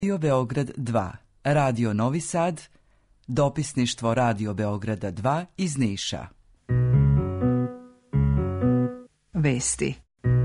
Radio Beograd 2, Radio Novi Sad, dopisništvo Radio Beograda 2 iz Niša. Vesti.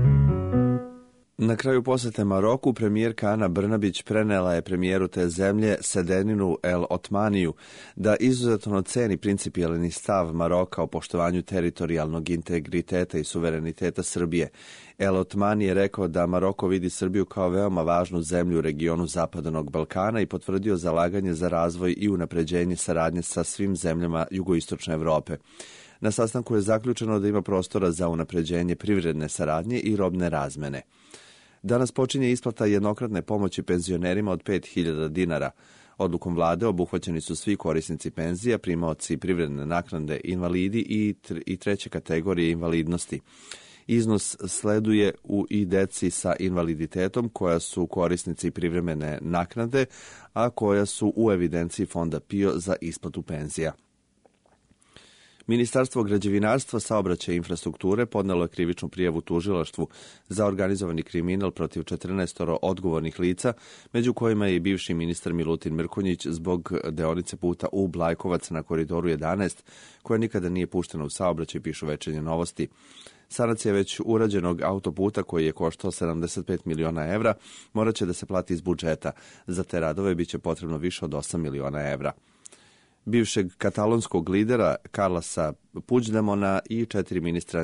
Na kraju posete Maroku premijerka Ana Brnabić prenela je premijeru te zemlje Sedeninu El Otmaniju da izuzetno ceni principijelni stav Maroka o poštovanju teritorijalnog integriteta i suvereniteta Srbije. El Otmani je rekao da Maroko vidi Srbiju kao veoma važnu zemlju u regionu Zapadnog Balkana i potvrdio zalaganje za razvoj i unapređenje saradnje sa svim zemljama jugoistočne Evrope. Na sastanku je zaključeno da ima prostora za unapređenje privredne saradnje i robne razmene. Danas počinje isplata jednokratne pomoći penzionerima od 5.000 dinara. Odlukom vlade obuhvaćeni su svi korisnici penzija, primaoci privredne naknade, invalidi i treće kategorije invalidnosti. Iznos sleduje i deci sa invaliditetom koja su korisnici privremene naknade, a koja su u evidenciji Fonda PIO za isplatu penzija. Ministarstvo građevinarstva, saobraćaja i infrastrukture podnelo je krivičnu prijavu tužilaštvu za organizovani kriminal protiv 14 odgovornih lica, među kojima je i bivši ministar Milutin Mrkonjić zbog deonice puta u Blajkovac na koridoru 11, koja nikada nije puštena u saobraćaj, pišu Večernje novosti. Sanacija već urađenog autoputa koji je koštao 75 miliona evra morat će da se plati iz budžeta. Za te radove biće potrebno više od 8 miliona evra. Bivšeg katalonskog lidera Carlesa Puigdemona i 4 ministra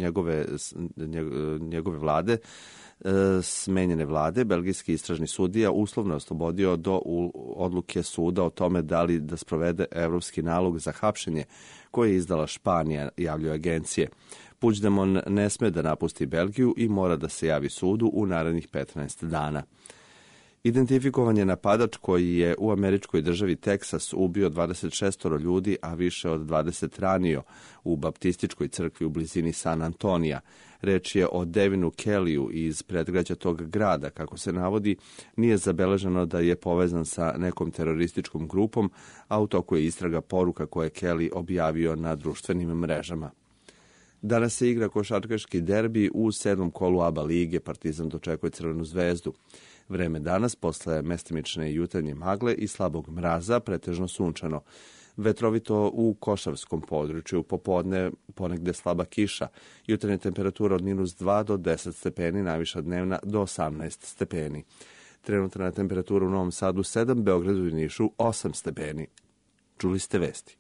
njegove vlade, smenjene vlade, belgijski istražni sudija uslovno je oslobodio do odluke suda o tome da li da sprovede evropski nalog za hapšenje koje je izdala Španija, javljaju agencije. Puigdemon ne sme da napusti Belgiju i mora da se javi sudu u narednih 15 dana. Identifikovan je napadač koji je u američkoj državi Teksas ubio 26 ljudi, a više od 20 ranio u baptističkoj crkvi u blizini San Antonija. Reč je o Devinu Kellyu iz predgrađa tog grada. Kako se navodi, nije zabeleženo da je povezan sa nekom terorističkom grupom, a u toku je istraga poruka koje je Kelly objavio na društvenim mrežama. Danas se igra košarkaški derbi u 7. kolu ABA lige. Partizan dočekuje Crvenu zvezdu. Vreme danas, posle mestimične jutarnje magle i slabog mraza, pretežno sunčano. Vetrovito u košavskom području, popodne ponegde slaba kiša. Jutarnja temperatura od -2 do 10 stepeni, najviša dnevna do 18 stepeni. Trenutna temperatura u Novom Sadu 7, Beogradu i Nišu 8 stepeni. Čuli ste vesti.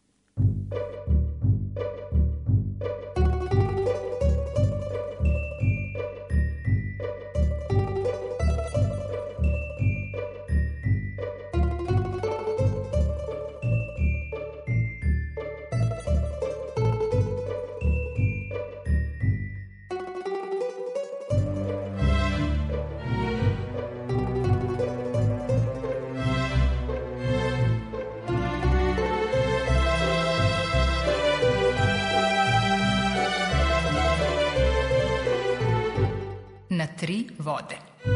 Na 3 vode.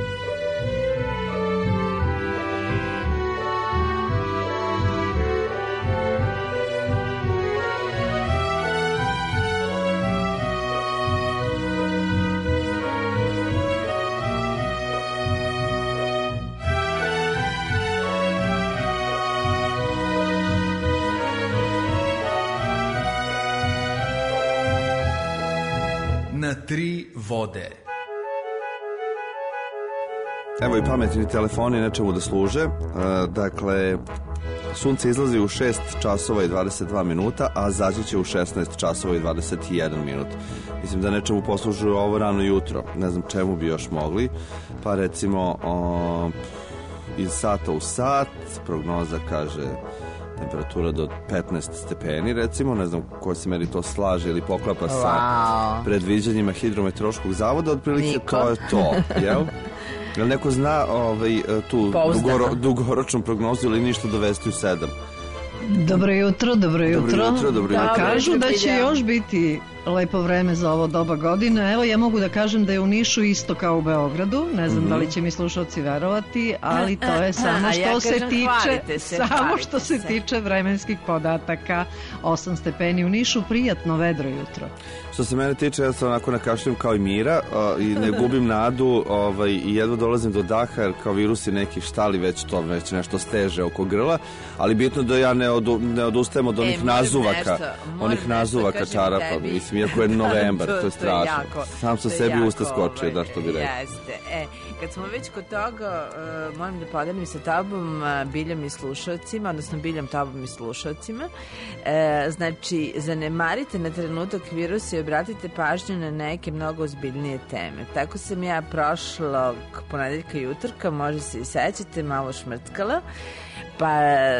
Na 3 vode. Evo i pametni telefoni nečemu da služe. Dakle, sunce izlazi u 6 časova i 22 minuta, a zaći će u 16 časova i 21 minut. Mislim da nečemu poslužuju ovo rano jutro. Ne znam čemu bi još mogli. Pa recimo, iz sata u sat, prognoza kaže temperatura do 15 stepeni, recimo. Ne znam ko se meni to slaže ili poklapa sa predviđanjima Hidrometeorološkog zavoda. Otprilike to je to, jel? Jel neko zna tu dugoročnu prognozu ili ništa dovesti u 7? Dobro jutro. Dobro jutro. Kažu da će još biti lepo vreme za ovo doba godine. Evo, ja mogu da kažem da je u Nišu isto kao u Beogradu. Ne znam da li će mi slušalci verovati, ali to je samo što se tiče vremenskih podataka. 8 stepeni u Nišu, prijatno vedro jutro. Što se mene tiče, ja sam onako nakašljujem kao i Mira i ne gubim nadu i jedva dolazim do daha, jer kao virusi neki štali već nešto steže oko grla, ali bitno da ja ne odustajem od onih nazuvaka čarapa. Mislim, iako je novembar, to je strašno. Sam sa sebi usta skočio, da što bi rekao. Jeste. Kad smo već kod toga, moram da podelim sa tobom, Biljom i slušalcima, odnosno Biljom, tobom i slušalcima. Znači, zanemarite na trenutak virus i obratite pažnju na neke mnogo ozbiljnije teme. Tako sam ja prošlog ponedeljka i utorka, možda se i sećate, malo šmrtkala, pa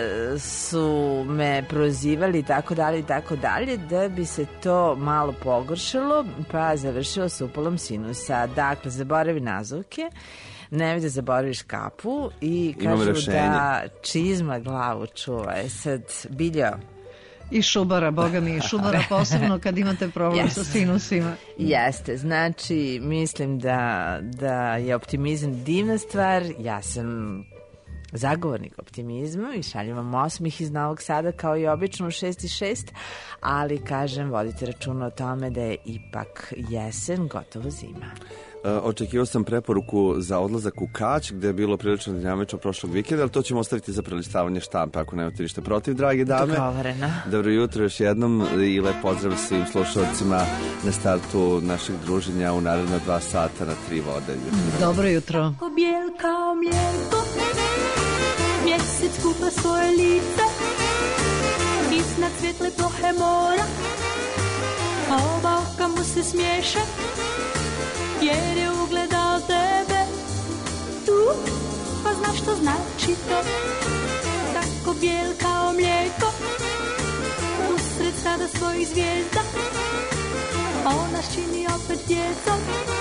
su me prozivali i tako dalje, da bi se to malo pogoršalo, pa završilo sa upalom sinusa. Dakle, zaboravi nazovke, nemoj da zaboraviš kapu i kažu da čizma glavu čuva. Sad, Biljo. I šubara, boga mi, i šubara posebno kad imate problem sa sinusima. Jeste, znači mislim da je optimizam divna stvar. Ja sam zagovornik optimizma i šaljem vam osmih iz Novog Sada kao i obično u 6:06, ali kažem, vodite računa o tome da je ipak jesen, gotovo zima. Očekivao sam preporuku za odlazak u Kać, gde je bilo prilično dinamično prošlog vikenda, ali to ćemo ostaviti za prelistavanje štampe, ako nemate ništa protiv, drage dame. Dogovoreno. Dobro jutro još jednom i lep pozdrav svim slušalcima na startu našeg druženja u naredna 2 sata na 3 vode. Dobro jutro. Bijel kao mlijeko, mjesec kupa svoje lice, iznad svjetle plohe mora, oba oka mu se smiješe, jer je ugledao tebe tu, pa znaš što znači to. Tako bijel kao mlijeko, usred sada svojih zvijezda, on nas čini opet djecom,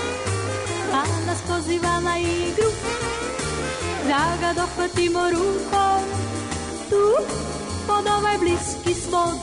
a nas poziva na igru, da ga dohvatimo rukom, tu, pod ovaj bliski svod.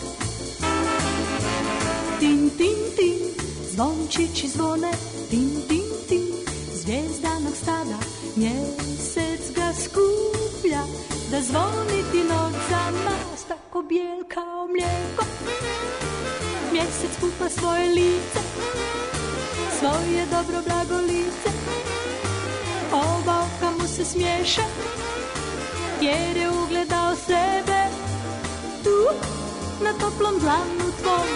Tin, tin, tin, zvončići zvone, tin, tin, tin, zvijezdanog stada, mjesec ga skuplja, da zvoni tinog za nas, tako bijel kao mlijeko. Mjesec kupa svoje lice, svoje dobro blago lice, oba oka mu se smiješe, jer je ugledao sebe tu, na toplom dlanu tvom.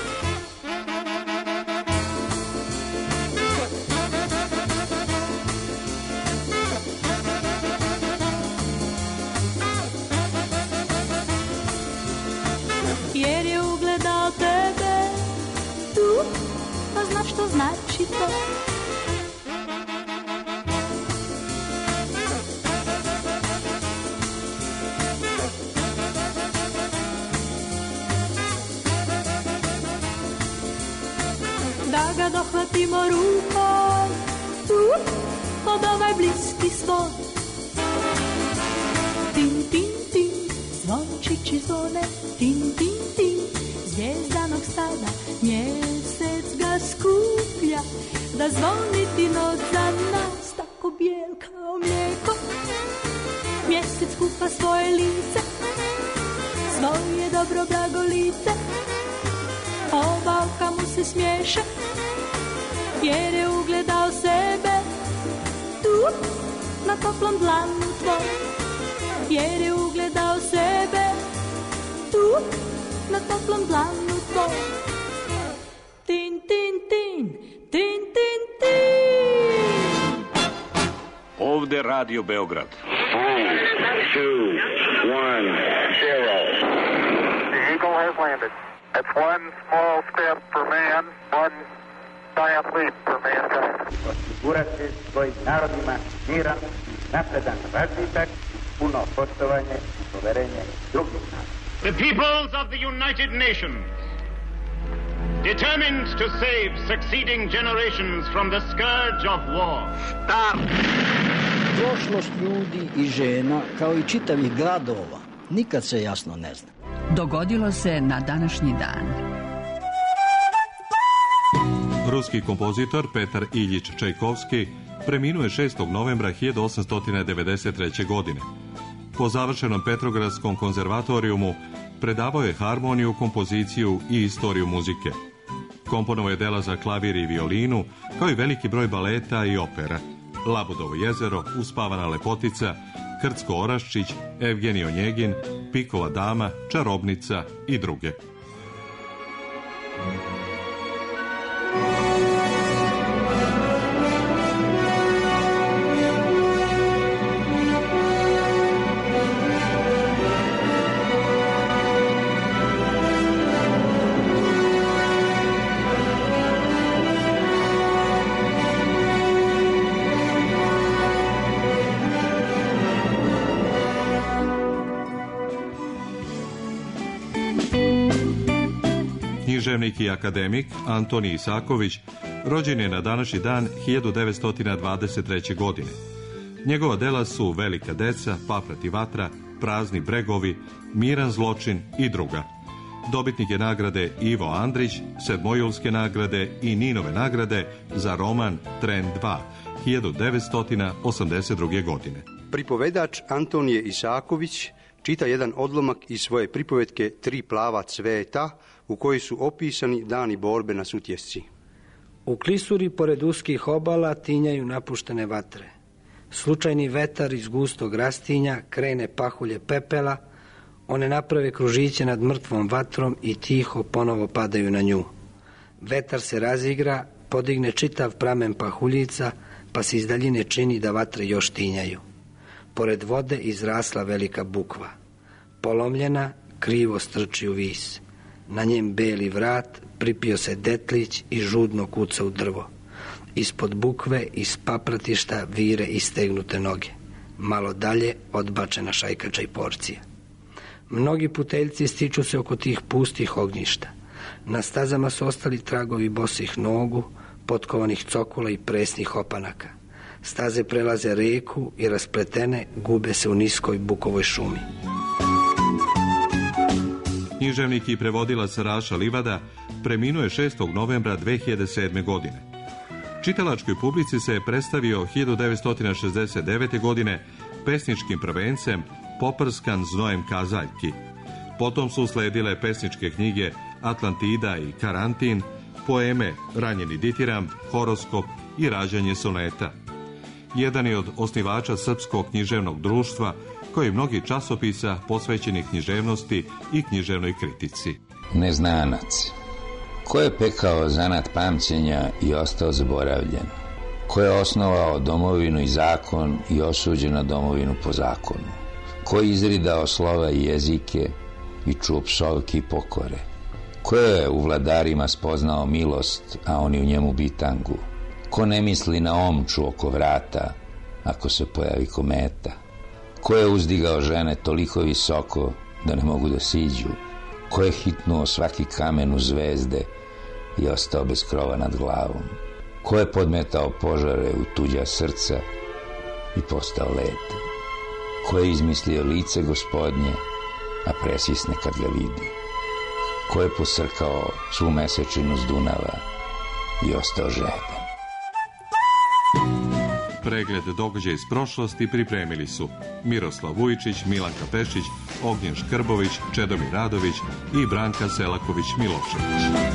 Jer je ugledao tebe tu, pa znaš što znači to. Da ga dohvatimo rukom, tu, pod ovaj bliski svod. Tin, tin, tin, zvončići zvone, tin, tin, tin, zvijezdanog stada, mjesec ga skuplja, da zvoni tinog za nas, tako bijel kao mlijeko. Mjesec kupa svoje lice, svoje dobro blago lice, oba oka mu se smiješe, jer je ugledao sebe tu, na toplom dlanu tvom. Jer je ugledao sebe tu, na toplom dlanu tvom. Tin, tin, tin, tin, tin, tin. Ovde Radio Beograd. 3, 2, 1, 0. The Eagle has landed. It's one small step for man, one giant leap for mankind. Osigurati svojim narodima miran, napredan razvitak, puno poštovanje i poverenje drugih naroda. The peoples of the United Nations, determined to save succeeding generations from the scourge of war. Start! Prošlost ljudi i žena, kao i čitavih gradova, nikad se jasno ne zna. Dogodilo se na današnji dan. Ruski kompozitor Petar Iljić Čajkovski preminuo je 6. novembra 1893. godine. Po završenom Petrogradskom konzervatorijumu predavao je harmoniju, kompoziciju i istoriju muzike. Komponovao je dela za klavir i violinu, kao i veliki broj baleta i opera. Labudovo jezero, Uspavana lepotica, Krcko Oraščić, Evgenij Onjegin, Pikova dama, Čarobnica i druge. Književnik i akademik Antonij Isaković rođen je na današnji dan 1923. godine. Njegova dela su Velika deca, Paprat i vatra, Prazni bregovi, Miran zločin i druga. Dobitnik je nagrade Ivo Andrić, Sedmojulske nagrade i Ninove nagrade za roman Tren 2, 1982. godine. Pripovedač Antonije Isaković čita jedan odlomak iz svoje pripovetke Tri plava cveta, u kojoj su opisani dani borbe na Sutjesci. U klisuri pored uskih obala tinjaju napuštene vatre. Slučajni vetar iz gustog rastinja krene pahulje pepela, one naprave kružiće nad mrtvom vatrom i tiho ponovo padaju na nju. Vetar se razigra, podigne čitav pramen pahuljica, pa se iz daljine čini da vatre još tinjaju. Pored vode izrasla velika bukva. Polomljena, krivo strči u vis. Na njem beli vrat, pripio se detlić i žudno kuca u drvo. Ispod bukve, iz papratišta vire istegnute noge. Malo dalje odbačena šajkača i porcija. Mnogi puteljci stiču se oko tih pustih ognjišta. Na stazama su ostali tragovi bosih nogu, potkovanih cokula i presnih opanaka. Staze prelaze reku i raspletene gube se u niskoj bukovoj šumi. Književnik i prevodilac Raša Livada preminuo je 6. novembra 2007. godine. Čitalačkoj publici se je predstavio 1969. godine pesničkim prvencem Poprskan znojem kazaljki. Potom su sledile pesničke knjige Atlantida i Karantin, poeme Ranjeni ditiram, Horoskop i Rađanje soneta. Jedan je od osnivača Srpskog književnog društva, koji mnogi časopisa posvećeni književnosti i književnoj kritici. Neznanac. Ko je pekao zanat pamćenja i ostao zaboravljen? Ko je osnovao domovinu i zakon i osuđen na domovinu po zakonu? Ko je izridao slova i jezike i čuo psovki i pokore? Ko je u vladarima spoznao milost, a oni u njemu bitangu? Ko ne misli na omču oko vrata, ako se pojavi kometa? Ko je uzdigao žene toliko visoko da ne mogu da siđu? Ko je hitnuo svaki kamen u zvezde i ostao bez krova nad glavom? Ko je podmetao požare u tuđa srca i postao led? Ko je izmislio lice Gospodnje, a presisne kad ga vidi? Ko je posrkao svu mesečinu s Dunava i ostao žedan? Pregled događaja iz prošlosti pripremili su Miroslav Vujčić, Milanka Pešić, Ognjen Škrbović, Čedomir Radović i Branka Selaković-Milošević.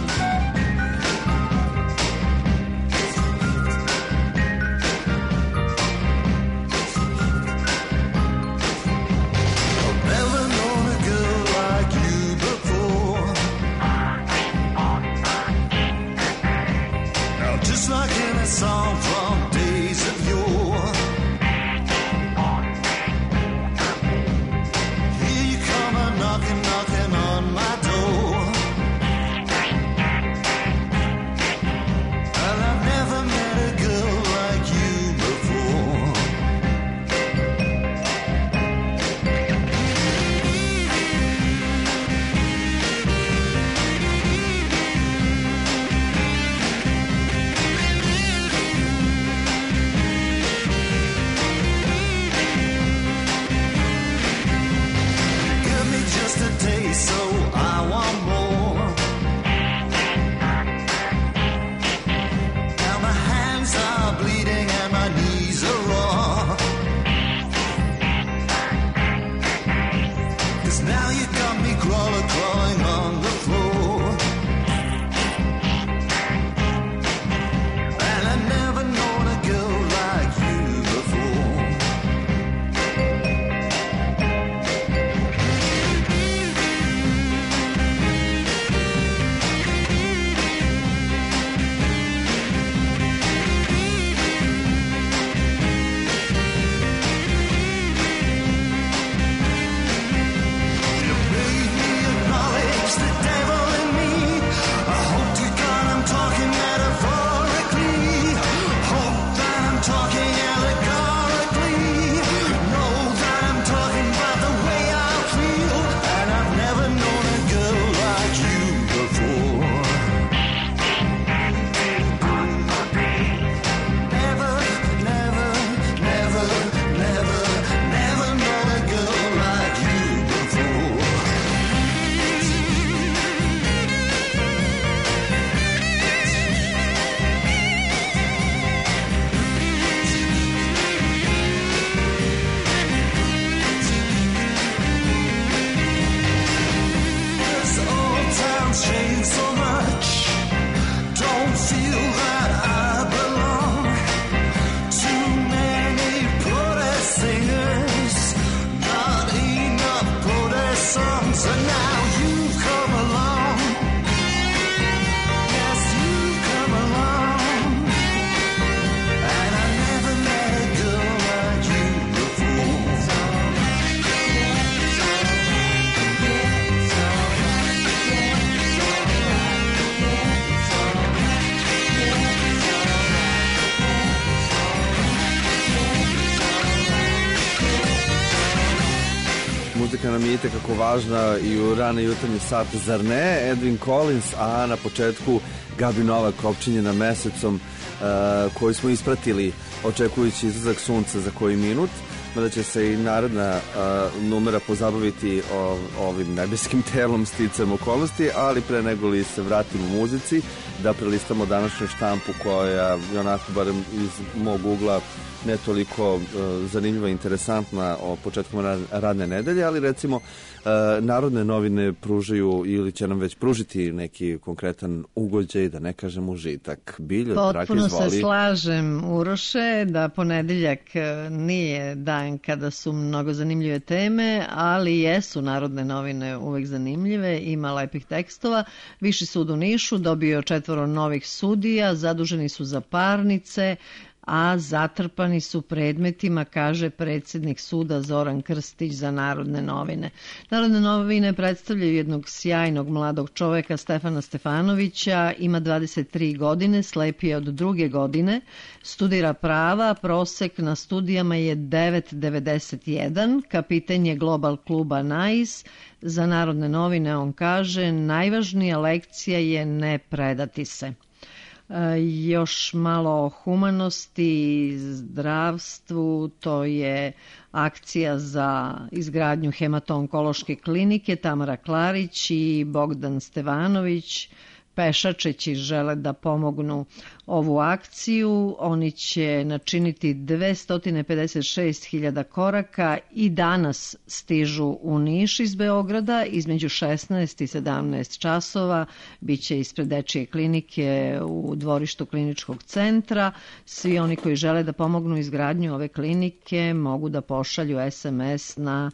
Muzika nam je itekako važna i u rane jutarnje sate, zar ne? Edwin Collins, a na početku Gabi Novak opčinjena mesecom koji smo ispratili očekujući izlazak sunca za koji minut. Da će se i naredna numera pozabaviti ovim nebeskim telom sticajem okolnosti, ali pre nego li se vratimo u muzici, da prelistamo današnju štampu koja je onako, barem iz mog ugla, ne toliko zanimljiva i interesantna o početkom radne nedelje, ali recimo Narodne novine pružaju ili će nam već pružiti neki konkretan ugođaj, da ne kažem užitak. Biljo, potpuno se slažem, Uroše, da ponedeljak nije dan kada su mnogo zanimljive teme, ali jesu Narodne novine uvek zanimljive, ima lepih tekstova. Viši sud u Nišu dobio 4 novih sudija, zaduženi su za parnice, a zatrpani su predmetima, kaže predsjednik suda Zoran Krstić za Narodne novine. Narodne novine predstavljaju jednog sjajnog mladog čoveka, Stefana Stefanovića, ima 23 godine, slep je od 2. godine, studira prava, prosek na studijama je 9,91, kapiten je Global kluba NAIS. Za Narodne novine on kaže, najvažnija lekcija je ne predati se. Još malo o humanosti i zdravstvu, to je akcija za izgradnju hemato-onkološke klinike. Tamara Klarić i Bogdan Stevanović pešačeći žele da pomognu ovu akciju. Oni će načiniti 256.000 koraka i danas stižu u Niš iz Beograda. Između 16 i 17 časova biće ispred dečije klinike u dvorištu kliničkog centra. Svi oni koji žele da pomognu izgradnju ove klinike mogu da pošalju SMS na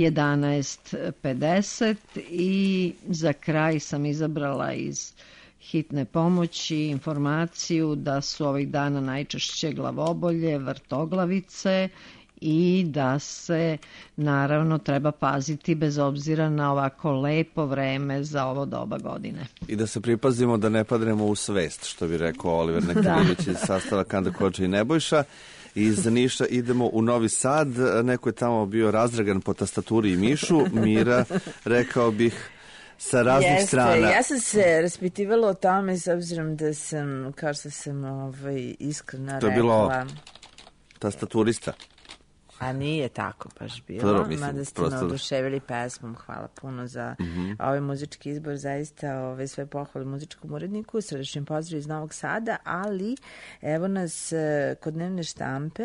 1150 i za kraj sam izabrala iz hitne pomoći informaciju da su ovih dana najčešće glavobolje, vrtoglavice i da se naravno treba paziti bez obzira na ovako lepo vreme za ovo doba godine. I da se pripazimo da ne padnemo u svest, što bi rekao Oliver Nektarinović iz sastava Kanda Koča i Nebojša. Iz Niša idemo u Novi Sad, neko je tamo bio razdragan po tastaturi i mišu, Mira, rekao bih, sa raznih strana. Ja sam se raspitivala o tome s obzirom da sam, kao što sam iskreno rekla... To je bilo tastaturista. A nije tako baš bilo, mada ste me oduševili pesmom, hvala puno za ovaj muzički izbor, zaista sve pohvale muzičkom uredniku, srdačni pozdrav iz Novog Sada, ali evo nas kod dnevne štampe,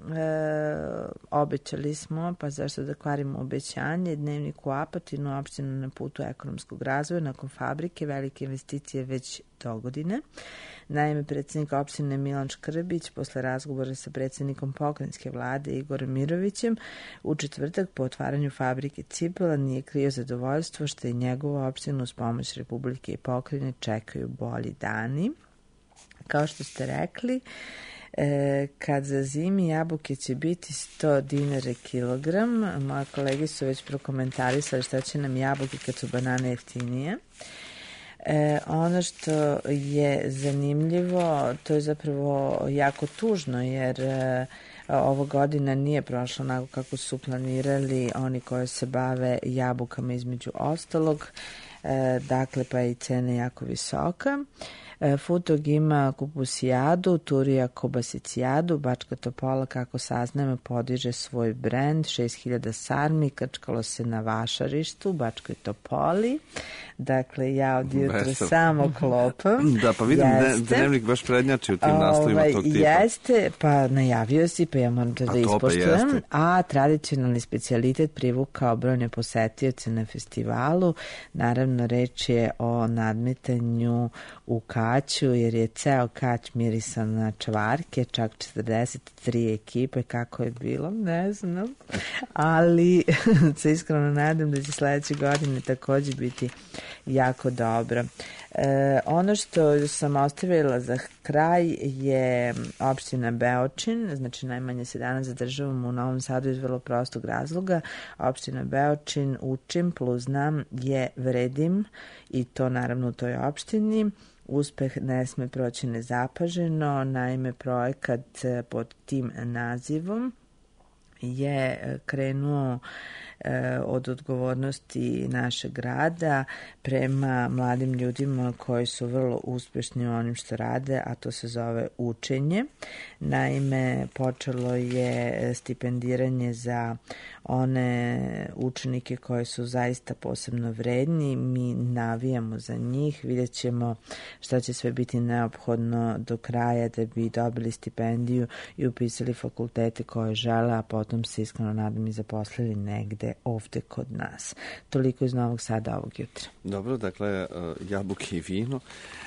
obećali smo, pa zašto da kvarimo obećanje, dnevnik u Apatinu, opštinu na putu ekonomskog razvoja, nakon fabrike, velike investicije već dogodine. Naime, predsjednik opštine Milan Škrbić posle razgovora sa predsjednikom pokrajinske vlade Igorom Mirovićem u četvrtak po otvaranju fabrike cipela nije krio zadovoljstvo što je njegovu opštinu uz pomoć Republike i pokrajine čekaju bolji dani. Kao što ste rekli, kad za zimi jabuke će biti 100 dinara kilogram, moje kolege su već prokomentarisali šta će nam jabuke kad su banane jeftinije. Ono što je zanimljivo, to je zapravo jako tužno, jer ovo godina nije prošla onako kako su planirali oni koji se bave jabukama između ostalog, dakle pa je i cena jako visoka. Futog ima kupusijadu, Turija kobasicijadu, Bačka Topola, kako saznajemo, podiže svoj brend, 6000 sarmi, krčkalo se na vašarištu, Bačkoj Topoli. Dakle, ja od jutra samo klopam. Da, pa vidim dnevnik baš prednjači u tim naslovima tog tipa. Jeste, pa najavio si, pa ja moram to da ispoštujem. A tradicionalni specijalitet privukao brojne posetioce na festivalu. Naravno, reč je o nadmetanju u Kaću, jer je ceo Kać mirisan na čvarke, čak 43 ekipe, kako je bilo, ne znam, ali se iskreno nadam da će sledeće godine također biti jako dobro. Ono što sam ostavila za kraj je opština Beočin, znači najmanje se danas zadržavamo u Novom Sadu iz vrlo prostog razloga. Opština Beočin, učim plus znam je vredim i to naravno u toj opštini. Uspeh ne sme proći nezapaženo, naime projekat pod tim nazivom je krenuo od odgovornosti našeg grada prema mladim ljudima koji su vrlo uspešni u onim što rade, a to se zove učenje. Naime, počelo je stipendiranje za one učenike koji su zaista posebno vredni. Mi navijamo za njih, vidjet ćemo šta će sve biti neophodno do kraja da bi dobili stipendiju i upisali fakultete koje žele, a potom se iskreno nadam i zaposlili negde ovde kod nas. Toliko iz Novog Sada ovog jutra. Dobro, dakle, jabuke i vino.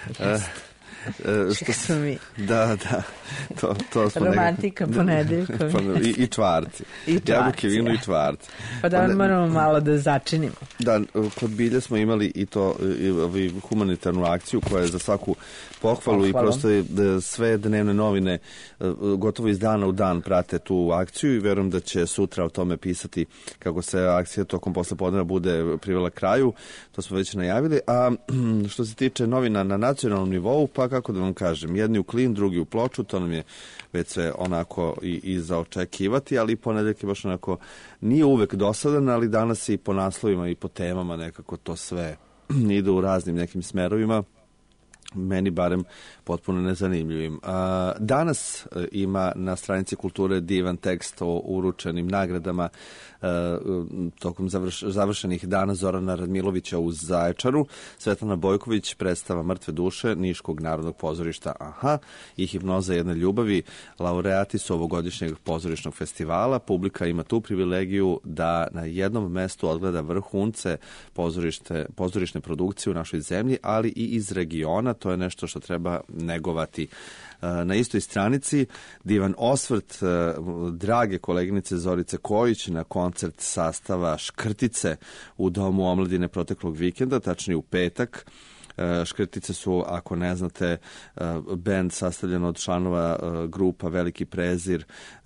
Što smo mi? Da, to smo romantika ponedeljkom. I čvarci. Jabuke, vino i čvarci. Pa da moramo malo da začinimo. Da, kod Bilje smo imali i to humanitarnu akciju koja je za svaku pohvalu i prosto sve dnevne novine gotovo iz dana u dan prate tu akciju i verujem da će sutra o tome pisati kako se akcija tokom poslepodneva bude privela kraju. To smo već najavili. A što se tiče novina na nacionalnom nivou, pa kako da vam kažem, jedni u Klin, drugi u Ploču, to nam je već sve onako i za očekivati, ali ponedeljak je baš onako, nije uvek dosadan, ali danas i po naslovima i po temama nekako to sve ide u raznim nekim smerovima, meni barem potpuno nezanimljivim. Danas ima na stranici kulture divan tekst o uručenim nagradama tokom završenih dana Zorana Radmilovića u Zaječaru. Svetlana Bojković, predstava Mrtve duše Niškog narodnog pozorišta Aha i Hipnoza jedne ljubavi laureati su ovogodišnjeg pozorišnog festivala. Publika ima tu privilegiju da na jednom mestu odgleda vrhunce pozorišne produkcije u našoj zemlji, ali i iz regiona. To je nešto što treba negovati. Na istoj stranici divan osvrt drage koleginice Zorice Kojić na koncert sastava Škrtice u Domu omladine proteklog vikenda, tačnije u petak. Škrtice su, ako ne znate, bend sastavljen od članova grupa Veliki prezir,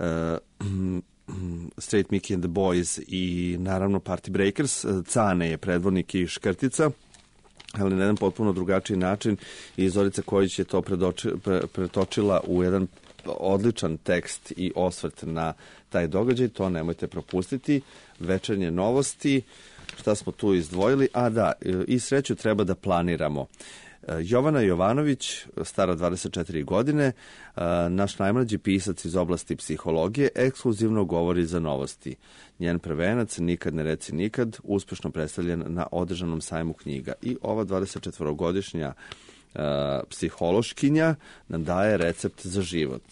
Straight Mickey and the Boys i naravno Party Breakers. Cane je predvodnik i Škrtica, ali na jedan potpuno drugačiji način i Zorica Kojić je to pretočila u jedan odličan tekst i osvrt na taj događaj, to nemojte propustiti. Večernje novosti, šta smo tu izdvojili? A da, i sreću treba da planiramo. Jovana Jovanović, stara 24 godine, naš najmlađi pisac iz oblasti psihologije, ekskluzivno govori za novosti. Njen prvenac, Nikad ne reci nikad, uspešno predstavljen na održanom sajmu knjiga. I ova 24-godišnja psihološkinja nam daje recept za život.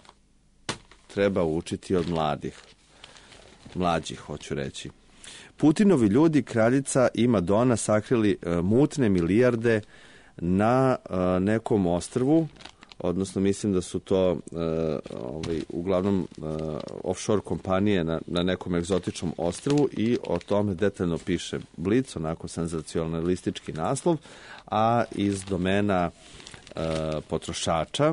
Treba učiti od mlađih, hoću reći. Putinovi ljudi, kraljica i Madonna sakrili mutne milijarde na nekom ostrvu, odnosno mislim da su to uglavnom offshore kompanije na nekom egzotičnom ostrvu i o tome detaljno piše Blic, onako senzacionalistički naslov, a iz domena potrošača,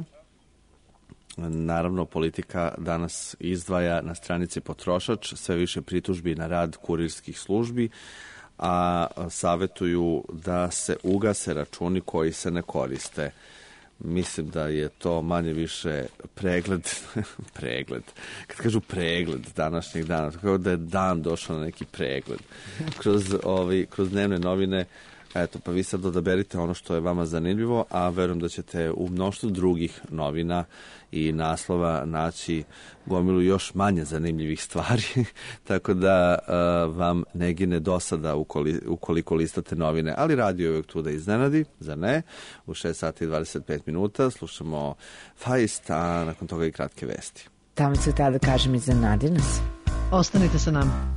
naravno politika danas izdvaja na stranici Potrošač sve više pritužbi na rad kurirskih službi, a savjetuju da se ugase računi koji se ne koriste. Mislim da je to manje više pregled, kad kažu pregled današnjeg dana, kao da je dan došao na neki pregled. Kroz dnevne novine, eto, pa vi sad odaberite ono što je vama zanimljivo, a verujem da ćete u mnoštvu drugih novina i naslova naći gomilu još manje zanimljivih stvari, tako da vam ne gine dosada ukoliko listate novine, ali radio je uvijek tu da iznenadi, zar ne? U 6 sati i 25 minuta slušamo Feist, a nakon toga i kratke vesti. Tamo se tada kažem iznenadi nas. Ostanite sa nama.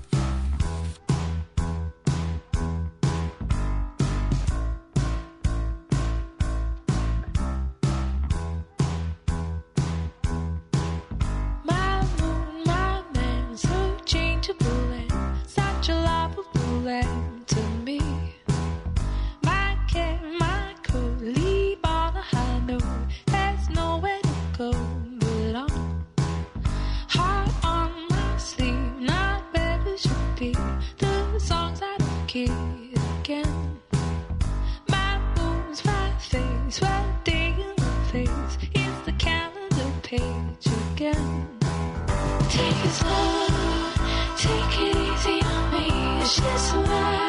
Take it slow, take it easy on me. shed some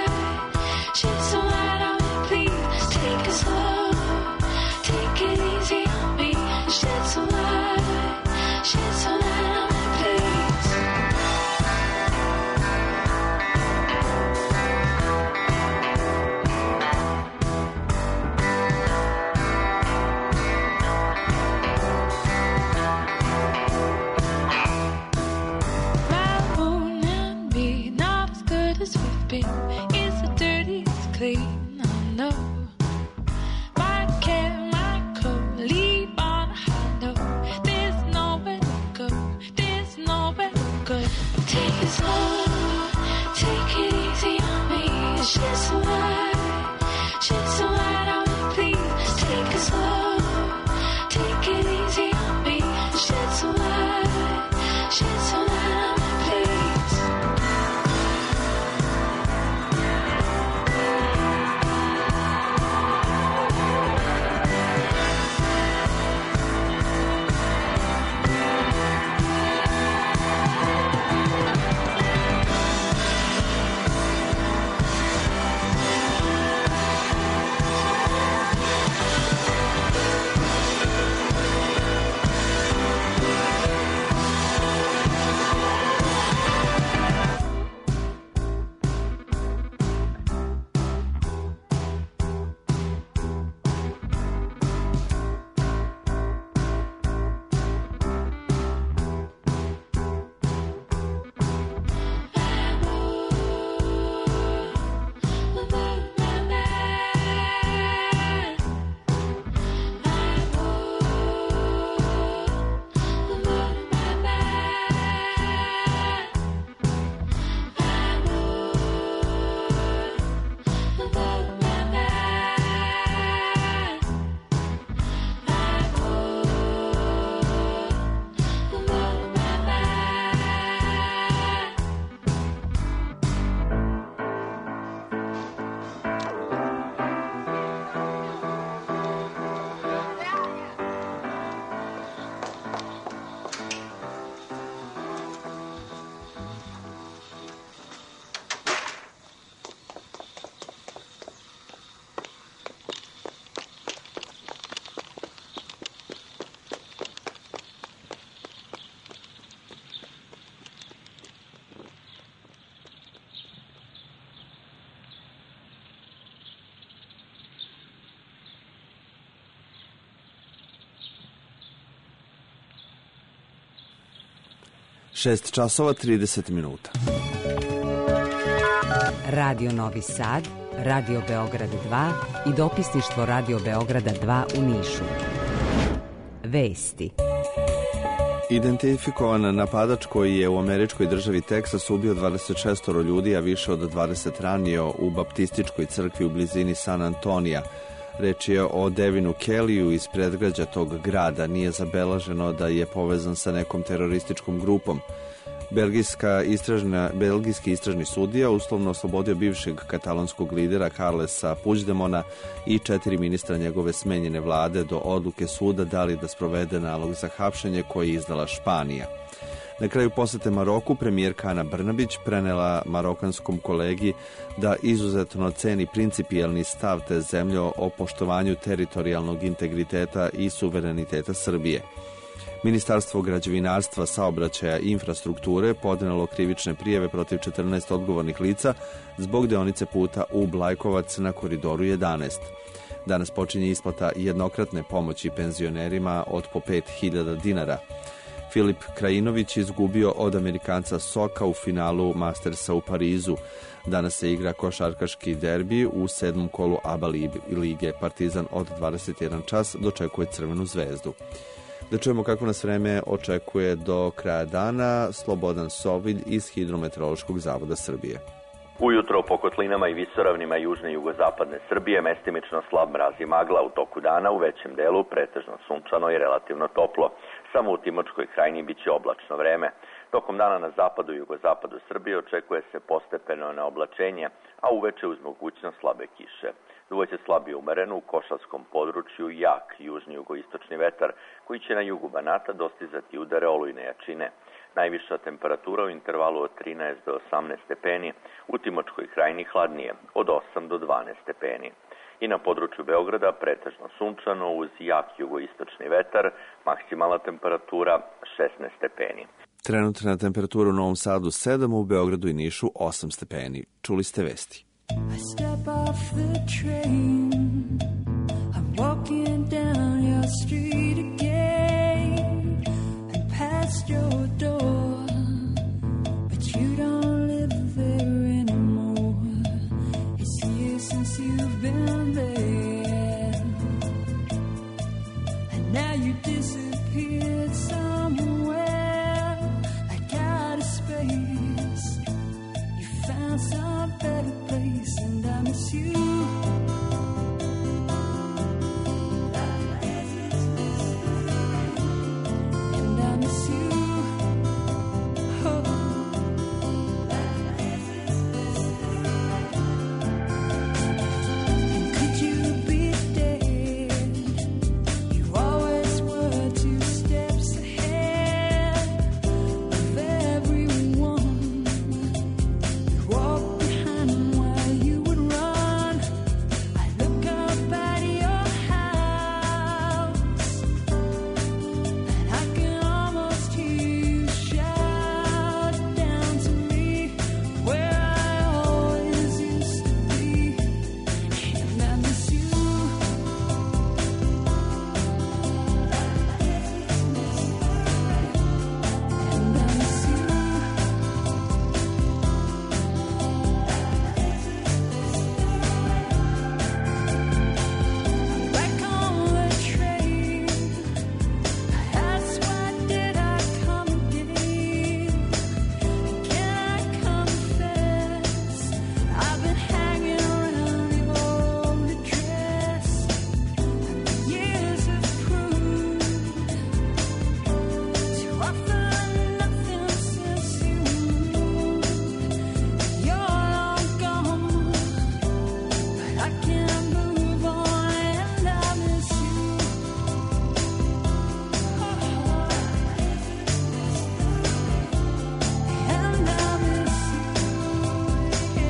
light on me, please. Take it slow, take it easy on me. Shed some light on me, please. My moon and me, not as good as we've been. It's the dirtiest clean, I know. My chemical leave on a high note. There's nowhere to go, there's nowhere to go. Take it slow, take it easy on me. Shed some light on me, please. Take it slow, take it easy on me. Shed some light on me, please. Šest časova 30 minuta. Radio Novi Sad, Radio Beograd 2 i dopisništvo Radio Beograda 2 u Nišu. Vesti. Identifikovan napadač koji je u američkoj državi Teksas ubio 26 ljudi, a više od 20 ranio u baptističkoj crkvi u blizini San Antonija. Reč je o Devinu Kellyu iz predgrađa tog grada. Nije zabeleženo da je povezan sa nekom terorističkom grupom. Belgijski istražni sudija uslovno oslobodio bivšeg katalonskog lidera Carlesa Puigdemona i 4 ministra njegove smenjene vlade do odluke suda da li da sprovede nalog za hapšenje koji je izdala Španija. Na kraju posete Maroku, premijerka Ana Brnabić prenela marokanskom kolegi da izuzetno ceni principijelni stav te zemlje o poštovanju teritorijalnog integriteta i suvereniteta Srbije. Ministarstvo građevinarstva, saobraćaja i infrastrukture podnelo krivične prijave protiv 14 odgovornih lica zbog deonice puta Ub-Lajkovac na koridoru 11. Danas počinje isplata jednokratne pomoći penzionerima od po 5.000 dinara. Filip Krajinović izgubio od Amerikanca Soka u finalu Mastersa u Parizu. Danas se igra košarkaški derbi u 7. kolu ABA lige. Partizan od 21 čas dočekuje Crvenu zvezdu. Da čujemo kako nas vreme očekuje do kraja dana. Slobodan Sovilj iz Hidrometeorološkog zavoda Srbije. Ujutro po kotlinama i visoravnima južne i jugozapadne Srbije mestimično slab mraz i magla. U toku dana u većem delu pretežno sunčano i relativno toplo. Samo u Timočkoj krajini biće oblačno vreme. Tokom dana na zapadu i jugozapadu Srbije očekuje se postepeno neoblačenje, a uveče uz mogućnost slabe kiše. Duvo će slabije umeren u Košavskom području jak južni jugoistočni vetar koji će na jugu Banata dostizati udare olujne jačine. Najviša temperatura u intervalu od 13 do 18 stepeni, u Timočkoj krajini hladnije od 8 do 12 stepeni. I na području Beograda pretežno sunčano uz jak jugoistočni vetar, maksimalna temperatura 16 stepeni. Trenutna temperatura u Novom Sadu 7, u Beogradu i Nišu 8 stepeni. Čuli ste vesti. I step off the train, I'm walking down your street again, and past your door, but you don't live there anymore. It's years since you've been there, and now you disappeared somewhere like out of space. You found some better place, and I miss you. And I miss you. Oh. And could you be dead? You always were 2 steps ahead of everyone. You walk behind them while you would run. I look up at your house, and I can almost hear you shout down to me where I always used to be. And I miss you. And I miss you. Back on the train, I asked why did I come again? Can I confess I've been hanging around your old address, and the years have proved to offer nothing since you moved. You're long gone, but I can't move on, and I miss you. And I miss you.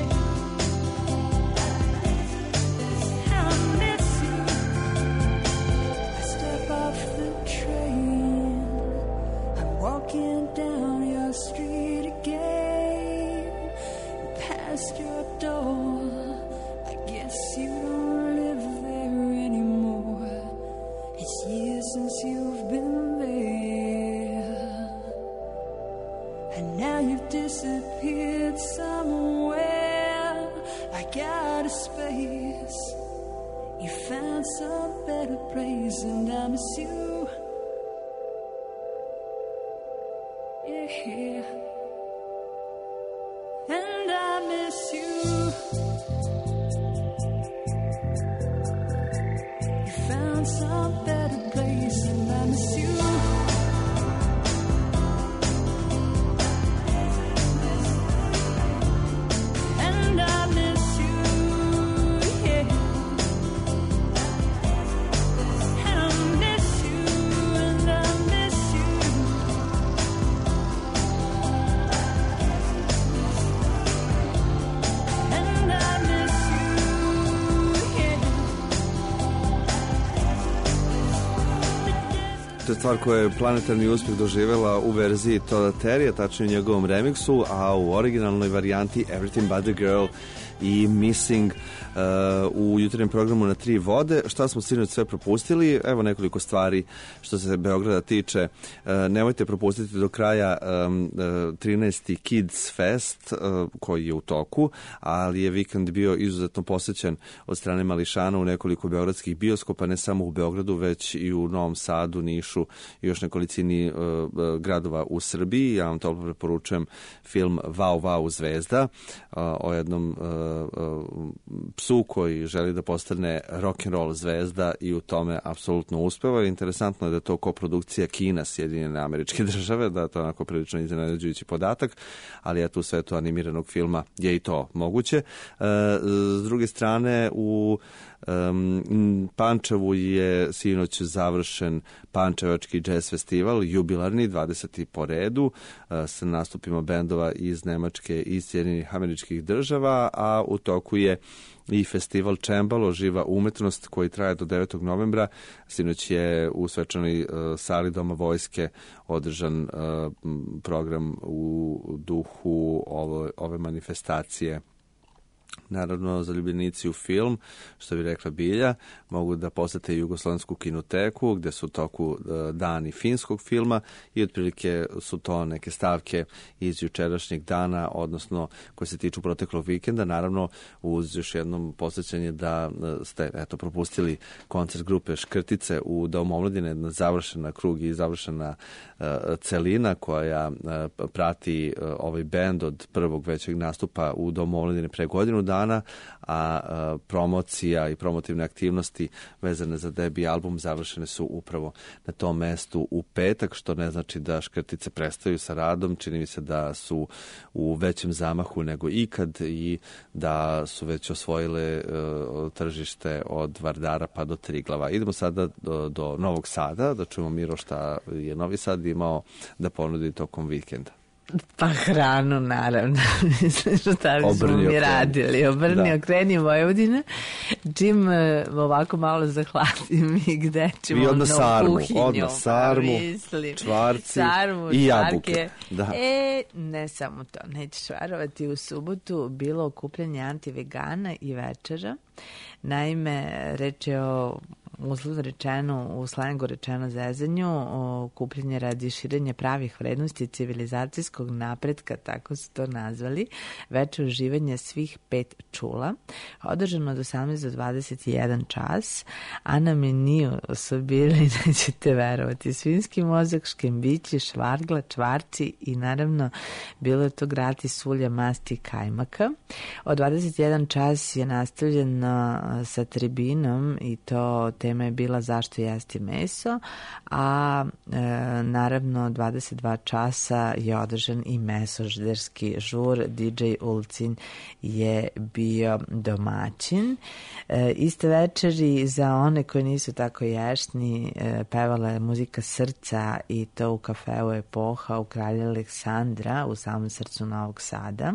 I miss you. I step off the train, I'm walking down your street again, past your door. I guess you don't live there anymore. It's years since you've been there, and now you've disappeared somewhere like out of space. You found some better place, and I miss you. Yeah. And I miss you. You found some better place, and I miss you. And I miss you. Yeah. And I miss you. And I miss you. And I miss you. Yeah. To je stvar koja je planetarni uspjeh doživjela u verziji Toda Terija, tačnije u njegovom remiksu, a u originalnoj varijanti Everything But The Girl i Missing u jutarnjem programu Na 3 vode. Šta smo sinoć sve propustili? Evo nekoliko stvari što se Beograda tiče. Nemojte propustiti do kraja 13. Kids Fest koji je u toku, ali je vikend bio izuzetno posećen od strane mališana u nekoliko beogradskih bioskopa, ne samo u Beogradu, već i u Novom Sadu, Nišu i još nekolicini gradova u Srbiji. Ja vam toplo preporučujem film Wow Wow Zvezda o jednom psu koji želi da postane rock'n'roll zvezda i u tome apsolutno uspeva. Interesantno je da je to koprodukcija Kina, Sjedinjene Američke Države, da je to onako prilično iznenađujući podatak, ali eto u svetu animiranog filma je i to moguće. S druge strane, u Pančevu je sinoć završen Pančevački jazz festival, jubilarni, 20. po redu, sa nastupima bendova iz Nemačke i Sjedinjenih Američkih Država, a u toku je i festival Čembalo, živa umetnost, koji traje do 9. novembra. Sinoć je u svečanoj sali Doma vojske održan program u duhu ove manifestacije. Naravno, zaljubljenici u film, što bi rekla Bilja, mogu da posete Jugoslovensku kinoteku, gde su u toku dani finskog filma i otprilike su to neke stavke iz jučerašnjeg dana, odnosno koje se tiču proteklog vikenda. Naravno, uz još jednom posjećanje da ste propustili koncert grupe Škrtice u Domu omladine, jedna završena krug i završena celina koja prati ovaj bend od prvog većeg nastupa u Domu omladine pre godinu dana, a promocija i promotivne aktivnosti vezane za debi album završene su upravo na tom mestu u petak, što ne znači da Škrtice prestaju sa radom. Čini mi se da su u većem zamahu nego ikad i da su već osvojile tržište od Vardara pa do Triglava. Idemo sada do Novog Sada, da čujemo, Miro, šta je Novi Sad imao da ponudi tokom vikenda. Pa hranu, naravno. Šta smo mi radili? Obrni, okreni Vojvodina. Čim ovako malo zahladim i gde ćemo na kuhinju. Odmah sarmu, čvarci i jabuke. Da. Ne samo to. Nećeš verovati, u subotu bilo okupljanje antivegana i večera. Naime, reč je o uslovno rečeno, u slengu rečeno zezanju, okupljenje radi širenja pravih vrednosti civilizacijskog napretka, tako su to nazvali, veće uživanje svih 5 čula, održano od 18 do 21 čas, a na meniju su bili, nećete verovati, svinjski mozak, škembići, švargla, čvarci i naravno bilo je to gratis ulja, masti i kajmaka. Od 21 čas je nastavljeno sa tribinom i to tema je bila zašto jesti meso, a naravno 22 časa je održan i mesožderski žur. DJ Ulcin je bio domaćin. Iste večeri za one koji nisu tako ještni pevala je muzika srca i to u kafeu Epoha u Kralja Aleksandra u samom srcu Novog Sada.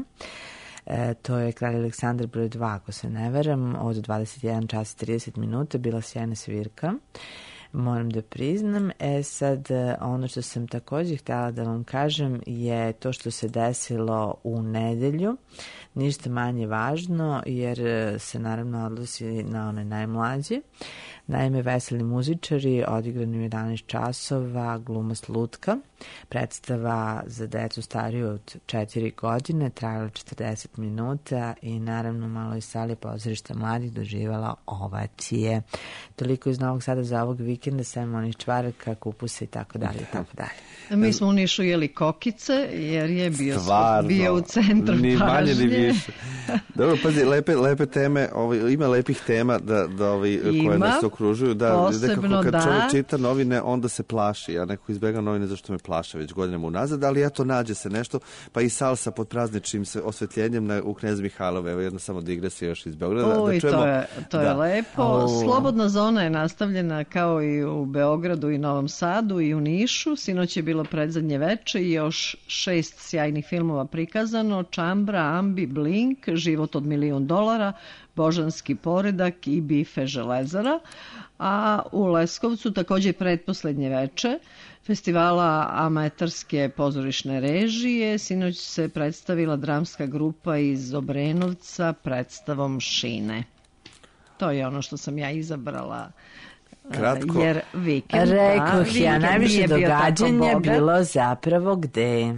To je Kralj Aleksandar broj 2, ako se ne veram, od 21 čas 30 minuta, bila sjajna svirka, moram da priznam. Sad, ono što sam također htjela da vam kažem je to što se desilo u nedelju, ništa manje važno, jer se naravno odnosi na one najmlađe. Naime, Veseli muzičari odigrani u 11 časova, glumac Lutka, predstava za decu stariju od 4 godine, trajala 40 minuta i naravno u maloj sali pozorišta mladih doživala ovacije. Toliko iz Novog Sada za ovog vikenda, sem onih čvaraka, kupusa i tako dalje i tako dalje. Mi smo u Nišu jeli kokice, jer je bio u centru ni pažnje. Manje, ni više. Dobro, pazi, lepe teme, ima lepih tema koje nas okružuju. Posebno kad čovjek čita novine, onda se plaši. Ja neko izbjegam novine zašto me plaše već godinama unazad, ali eto, nađe se nešto, pa i salsa pod prazničnim osvetljenjem u Knez Mihajlove. Evo jedna samo digresija još iz Beograda. To je lepo. Slobodna zona je nastavljena kao i u Beogradu i Novom Sadu i u Nišu. Sinoć je bilo predzadnje veče i još 6 sjajnih filmova prikazano: Čambra, Ambi, Blink, Život od $1.000.000, Božanski poredak i Bife Železara. A u Leskovcu također pretposlednje veče festivala amaterske pozorišne režije. Sinoć se predstavila dramska grupa iz Obrenovca predstavom Šine. To je ono što sam ja izabrala. Kratko. Jer vikend, najviše događanja bilo zapravo gde?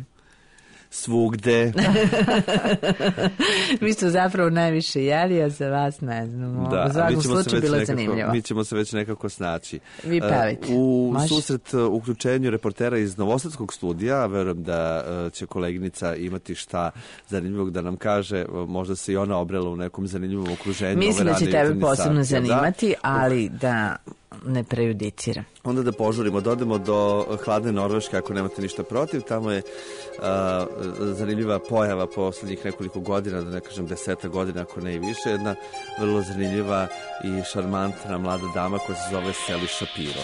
Svugde. Mi smo zapravo najviše jeli, a za vas ne znam. U svakom slučaju bilo zanimljivo. Mi ćemo se već nekako snaći. Vi pevite. Susret uključenju reportera iz Novosadskog studija, verujem da će koleginica imati šta zanimljivog da nam kaže. Možda se i ona obrela u nekom zanimljivom okruženju. Mislim da će tebe posebno zanimati, ali da ne prejudicira. Onda da požurimo, odemo do hladne Norveške ako nemate ništa protiv. Tamo je zanimljiva pojava poslednjih nekoliko godina, da ne kažem 10 godina ako ne i više, jedna vrlo zanimljiva i šarmantna mlada dama koja se zove Sally Shapiro.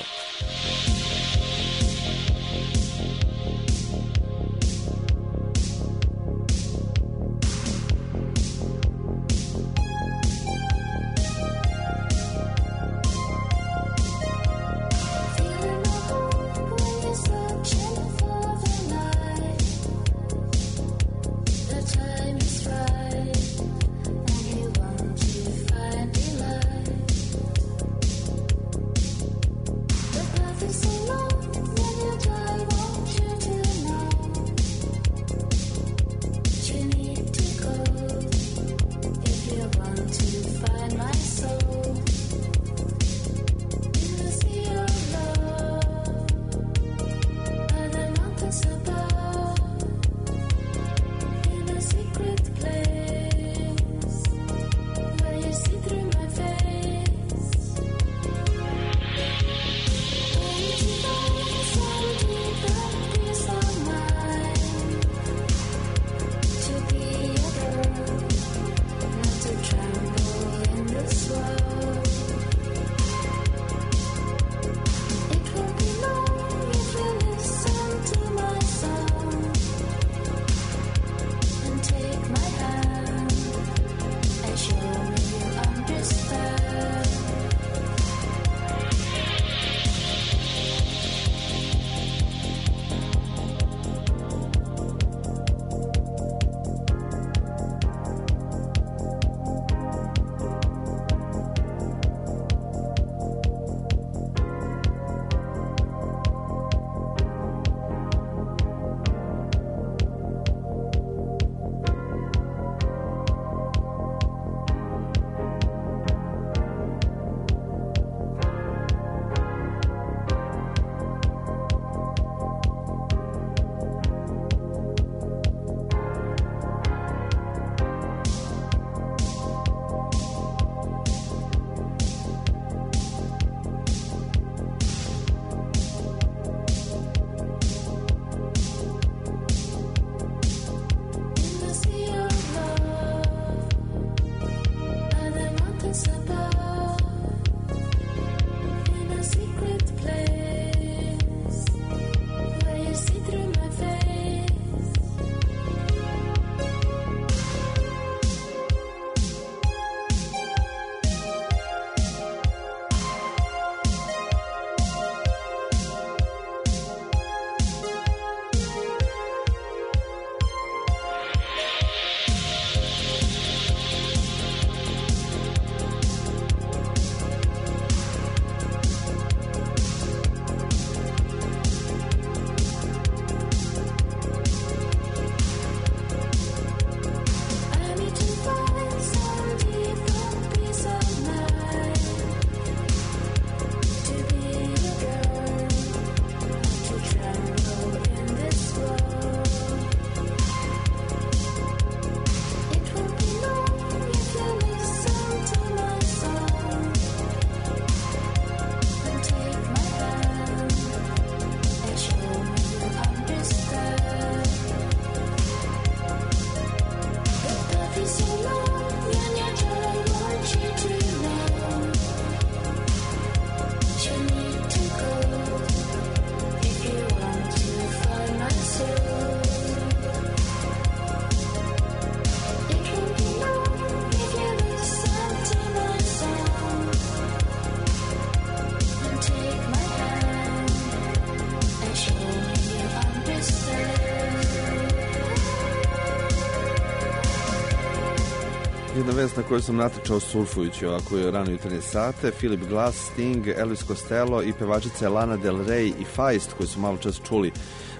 Jedna vest na koju sam natečao surfujući ovako rano jutarnje sate. Philip Glass, Sting, Elvis Costello i pevačica Lana Del Rey i Feist, koji su malo čas čuli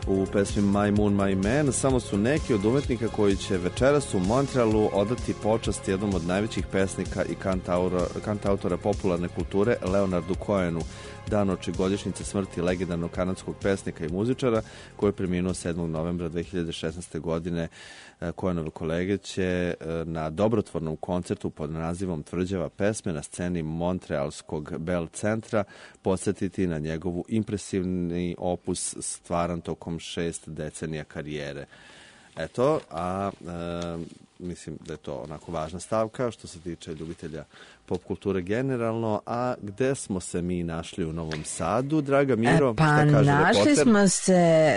u pesmi My Moon, My Man samo su neki od umetnika koji će večeras u Montrealu odati počast jednom od najvećih pesnika i kantautora popularne kulture Leonardu Cohenu, dan oči godišnjice smrti legendarnog kanadskog pesnika i muzičara koji je preminuo 7. novembra 2016. godine. Cohenove kolege će na dobrotvornom koncertu pod nazivom Tvrđava pesme na sceni Montrealskog Bell centra podsjetiti na njegovu impresivni opus stvaran tokom 6 decenija karijere. Eto, mislim da je to onako važna stavka što se tiče ljubitelja pop kulture generalno, a gde smo se mi našli u Novom Sadu, draga Miro? Pa šta kaže našli reporter? smo se,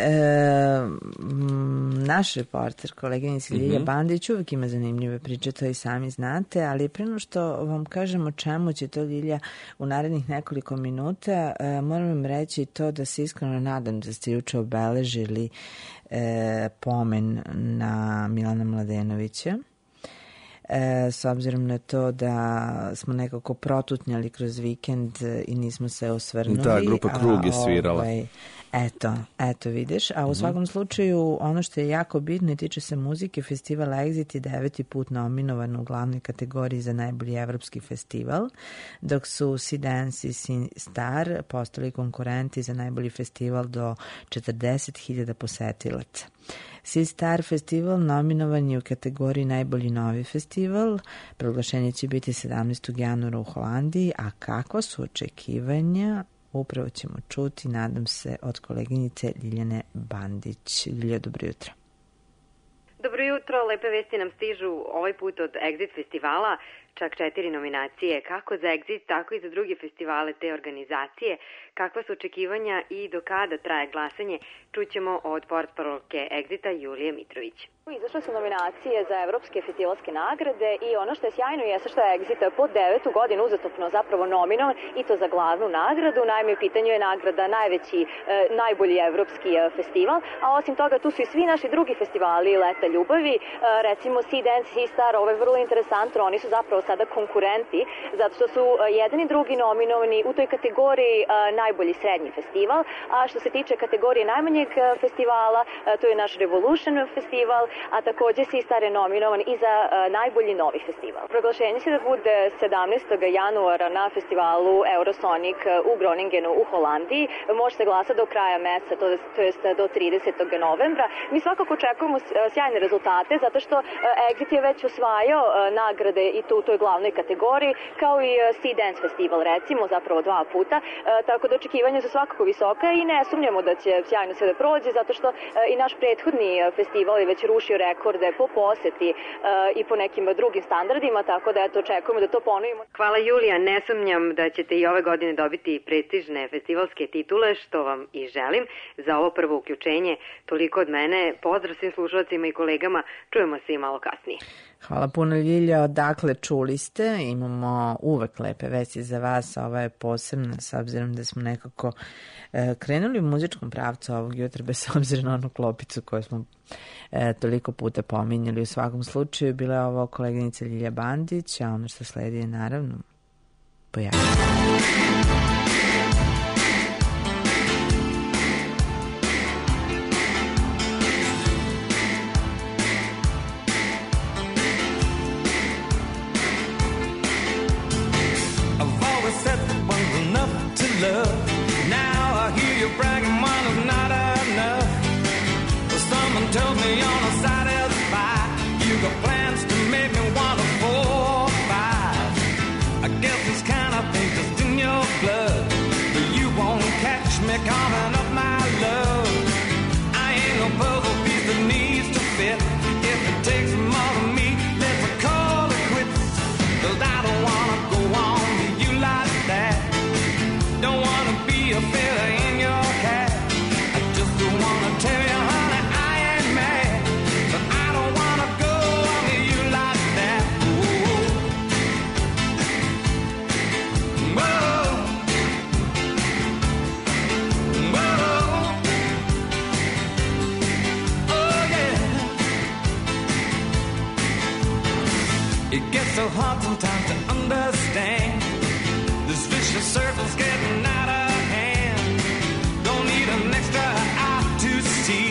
naš reporter, koleginica Ljilja Bandić, uvijek ima zanimljive priče, to i sami znate, ali prema što vam kažemo čemu će to Ljilja u narednih nekoliko minuta, moram vam reći to da se iskreno nadam da ste juče obeležili pomen na Milana Mladenovića. S obzirom na to da smo nekako protutnjali kroz vikend i nismo se osvrnuli. Da, grupa Krug je svirala. Eto vidiš. A u svakom slučaju ono što je jako bitno i tiče se muzike, festival Exit je 9. put nominovan u glavnoj kategoriji za najbolji evropski festival, dok su Sea Dance i Sea Star postali konkurenti za najbolji festival do 40.000 posetilaca. Sea Star festival nominovan je u kategoriji najbolji novi festival. Proglašenje će biti 17. januara u Holandiji, a kakva su očekivanja? Upravo ćemo čuti, nadam se, od koleginice Ljiljane Bandić. Ljilja, dobro jutro. Dobro jutro, lepe vesti nam stižu ovaj put od Exit festivala, čak 4 nominacije, kako za Exit, tako i za druge festivale te organizacije. Kakva su očekivanja i do kada traje glasanje, čućemo od portparolke Exita Julije Mitrović. Izašle su nominacije za evropske festivalske nagrade i ono što je sjajno jeste što je Exit po 9. godinu uzastopno zapravo nominovan i to za glavnu nagradu. Naime, u pitanju je nagrada najveći, najbolji evropski festival, a osim toga tu su i svi naši drugi festivali Leta ljubavi, recimo Sea Dance, Sea Star, ovo je vrlo interesantno, oni su zapravo sada konkurenti, zato što su jedan i drugi nominovani u toj kategoriji najbolji srednji festival, a što se tiče kategorije najmanjeg festivala, to je naš Revolution festival, a takođe Sea Star je nominovan i za najbolji novi festival. Proglašenje će da bude 17. januara na festivalu Eurosonic u Groningenu u Holandiji. Može se glasa do kraja meseca, to jest do 30. novembra. Mi svakako očekujemo sjajne rezultate, zato što Exit je već osvajao nagrade i tu u toj glavnoj kategoriji, kao i Sea Dance festival, recimo, zapravo 2 puta. Tako da očekivanja su svakako visoka i ne sumnjamo da će sjajno sve da prođe, zato što i naš prethodni festival je već rušio rekorde po poseti i po nekim drugim standardima, tako da eto, očekujemo da to ponovimo. Hvala Julija, ne sumnjam da ćete i ove godine dobiti prestižne festivalske titule, što vam i želim. Za ovo prvo uključenje toliko od mene, pozdrav svim slušalcima i kolegama, čujemo se i malo kasnije. Hvala puno Ljilja, dakle čuli ste, imamo uvek lepe vesti za vas, ova je posebna s obzirom da smo nekako krenuli u muzičkom pravcu ovog jutra bez obzira na onu klopicu koju smo toliko puta pominjali. U svakom slučaju bila je ovo koleginica Ljilja Bandić, a ono što sledi je naravno pojavljeno. Now I hear you bragging one is not enough. Well, someone told me on the side of the fight you got plans to make me want a 4 or 5. I guess this kind of thing just in your blood, but you won't catch me coming up my love. I ain't no puzzle piece that needs to fit. If it takes more than me, let's call it quits. 'Cause I don't wanna go on with you like that. Don't wanna be a feather in your cap. I just don't wanna tell you, honey, I ain't mad, but I don't wanna go on with you like that. Whoa. Whoa. Whoa. Oh yeah. It gets so hard sometimes to understand. This vicious circle's getting out of hand. Don't need an extra eye to see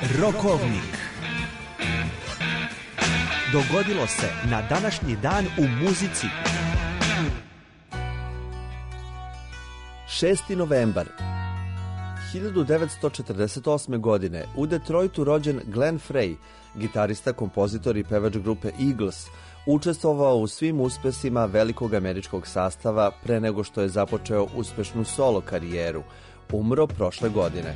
Rokovnik. Dogodilo se na današnji dan u muzici. 6. novembar 1948. godine u Detroitu rođen Glenn Frey, gitarista, kompozitor i pevač grupe Eagles, učestvovao u svim uspesima velikog američkog sastava pre nego što je započeo uspešnu solo karijeru. Umro prošle godine.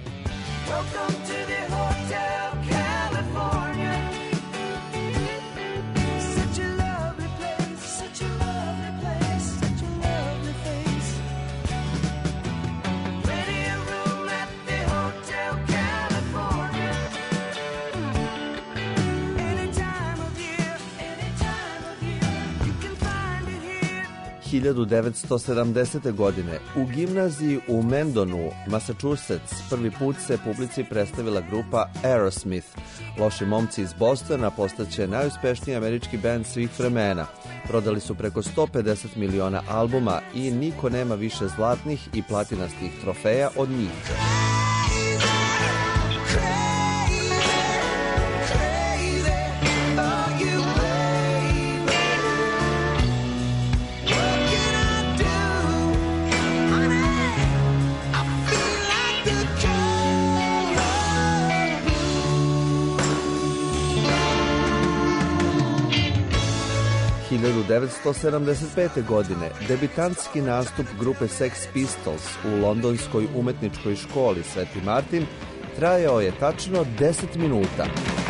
– 1970. godine u gimnaziji u Mendonu, Massachusetts, prvi put se publici predstavila grupa Aerosmith. Loši momci iz Bostona postaće najuspešniji američki bend svih vremena. Prodali su preko 150 miliona albuma i niko nema više zlatnih i platinastih trofeja od njih. – 1975. godine debitantski nastup grupe Sex Pistols u londonskoj umetničkoj školi Sveti Martin trajao je tačno 10 minuta.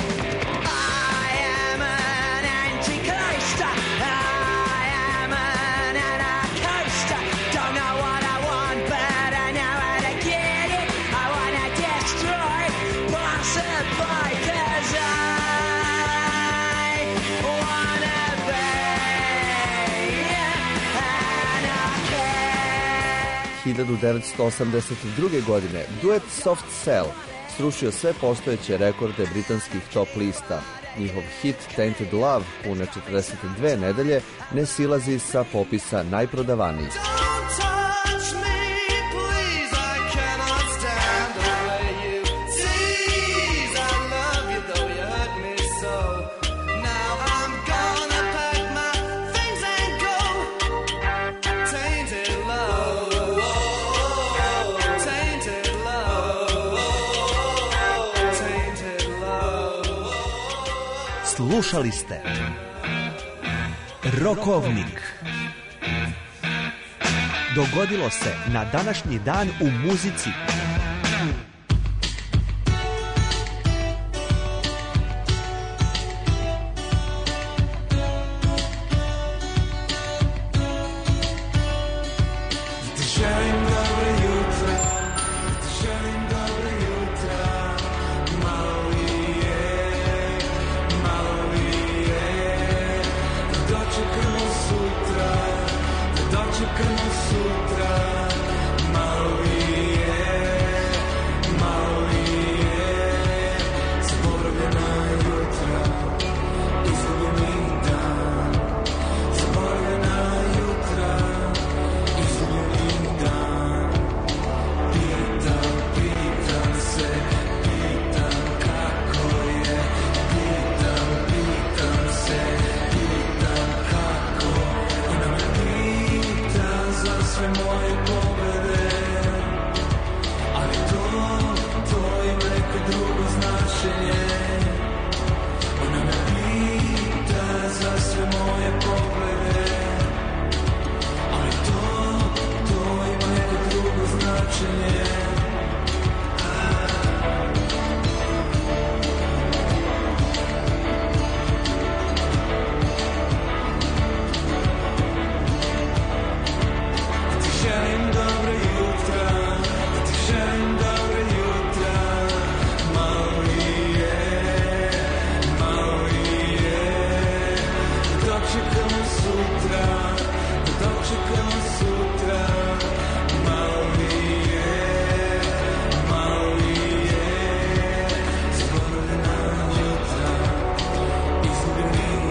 – 1982. godine duet Soft Cell srušio sve postojeće rekorde britanskih top lista. Njihov hit Tainted Love pune 42 nedelje ne silazi sa popisa najprodavanijih. Slušali ste Rokovnik. Dogodilo se na današnji dan u muzici.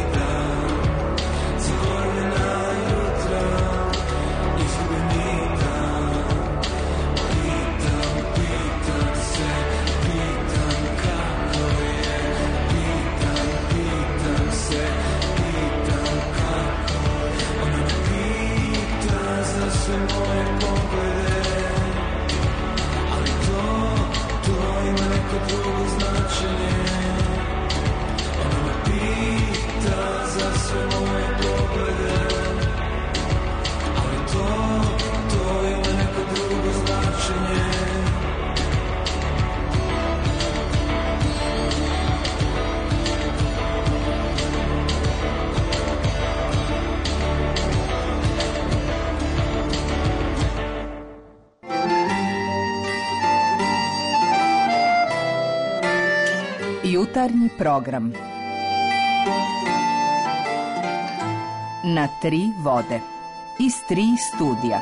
Izgubeni dan sve moje poglede, ali to ima neko drugo značenje. Ona me pita za sve moje poglede, ali to ima neko drugo značenje. Jutarnji program na tri vode iz tri studija.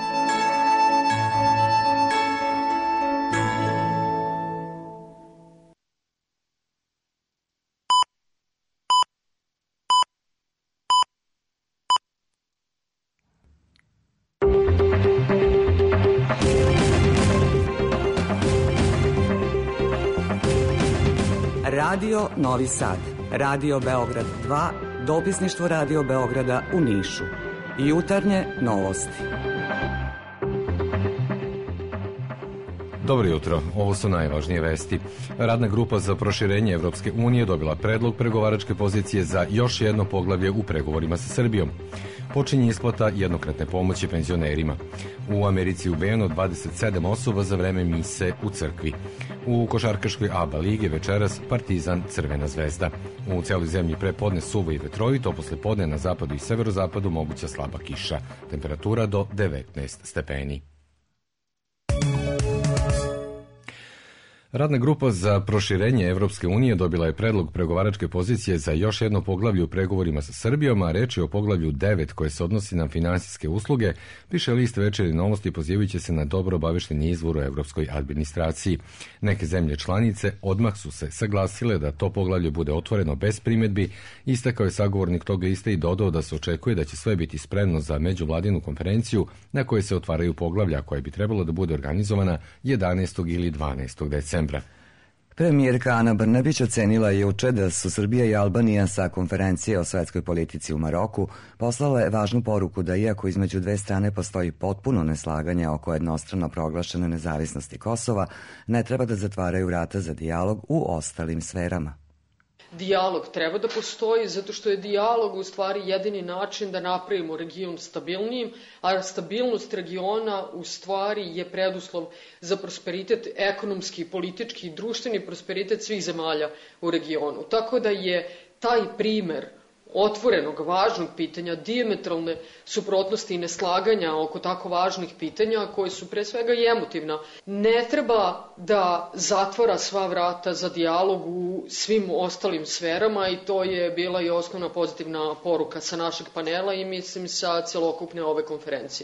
Radio Novi Sad, Radio Beograd 2, dopisništvo Radio Beograda u Nišu. Jutarnje novosti. Dobro jutro, ovo su najvažnije vesti. Radna grupa za proširenje Evropske unije dobila predlog pregovaračke pozicije za još jedno poglavlje u pregovorima sa Srbijom. Počinje isplata jednokratne pomoći penzionerima. U Americi ubijeno 27 osoba za vreme mise u crkvi. U košarkaškoj ABA ligi večeras Partizan Crvena zvezda. U celoj zemlji prepodne suvo i vetrovito, posle podne na zapadu i severozapadu moguća slaba kiša. Temperatura do 19 stepeni. Radna grupa za proširenje Evropske unije dobila je predlog pregovaračke pozicije za još jedno poglavlje u pregovorima sa Srbijom, a reč je o poglavlju 9 koje se odnosi na finansijske usluge, piše list Večernje novosti pozivajući se na dobro obaveštenje izvor u evropskoj administraciji. Neke zemlje članice odmah su se saglasile da to poglavlje bude otvoreno bez primedbi, istakao je sagovornik tog lista i dodao da se očekuje da će sve biti spremno za međuvladinu konferenciju na kojoj se otvaraju poglavlja koja bi trebalo da bude organizovana 11. ili 12. decembra. Premijerka Ana Brnabić ocenila je juče da su Srbija i Albanija sa konferencije o svetskoj politici u Maroku poslale važnu poruku da iako između dve strane postoji potpuno neslaganje oko jednostrano proglašene nezavisnosti Kosova, ne treba da zatvaraju vrata za dijalog u ostalim sferama. Dijalog treba da postoji zato što je dijalog u stvari jedini način da napravimo region stabilnijim, a stabilnost regiona u stvari je preduslov za prosperitet ekonomski, politički i društveni prosperitet svih zemalja u regionu. Tako da je taj primer otvorenog, važnog pitanja, dijametralne suprotnosti i neslaganja oko tako važnih pitanja, koje su pre svega i emotivna, ne treba da zatvara sva vrata za dijalog u svim ostalim sferama i to je bila i osnovna pozitivna poruka sa našeg panela i mislim sa celokupne ove konferencije.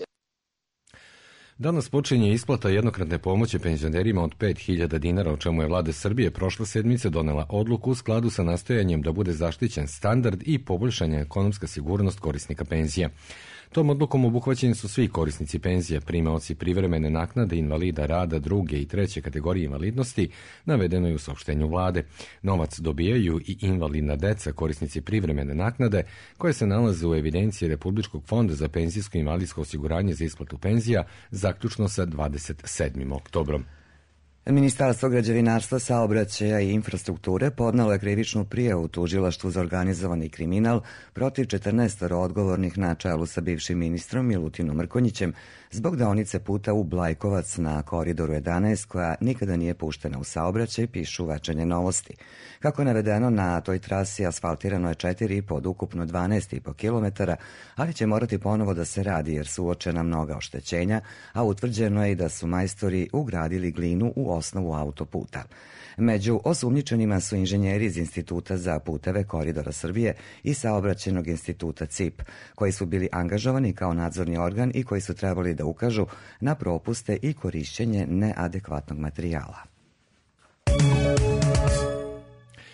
Danas počinje isplata jednokratne pomoći penzionerima od 5.000 dinara, o čemu je vlada Srbije prošle sedmice donela odluku u skladu sa nastojanjem da bude zaštićen standard i poboljšanja ekonomska sigurnost korisnika penzija. Tom odlukom obuhvaćeni su svi korisnici penzija, primaoci privremene naknade, invalida rada, druge i treće kategorije invalidnosti, navedeno je u saopštenju vlade. Novac dobijaju i invalidna deca, korisnici privremene naknade, koje se nalaze u evidenciji Republičkog fonda za penzijsko i invalidsko osiguranje za isplatu penzija, zaključno sa 27. oktobrom. Ministarstvo građevinarstva, saobraćaja i infrastrukture podnelo je krivičnu prijavu tužilaštvu za organizovani kriminal protiv 14 odgovornih na čelu sa bivšim ministrom Milutinom Mrkonjićem zbog deonice puta u Blajkovac na koridoru 11 koja nikada nije puštena u saobraćaj, pišu Večernje novosti. Kako je navedeno, na toj trasi asfaltirano je 4,5 od ukupno 12,5 km, ali će morati ponovo da se radi jer su uočena mnoga oštećenja, a utvrđeno je i da su majstori ugradili glinu u osnovu autoputa. Među osumnjičenima su inženjeri iz Instituta za puteve Koridora Srbije i Saobraćajnog instituta CIP, koji su bili angažovani kao nadzorni organ i koji su trebali da ukažu na propuste i korišćenje neadekvatnog materijala.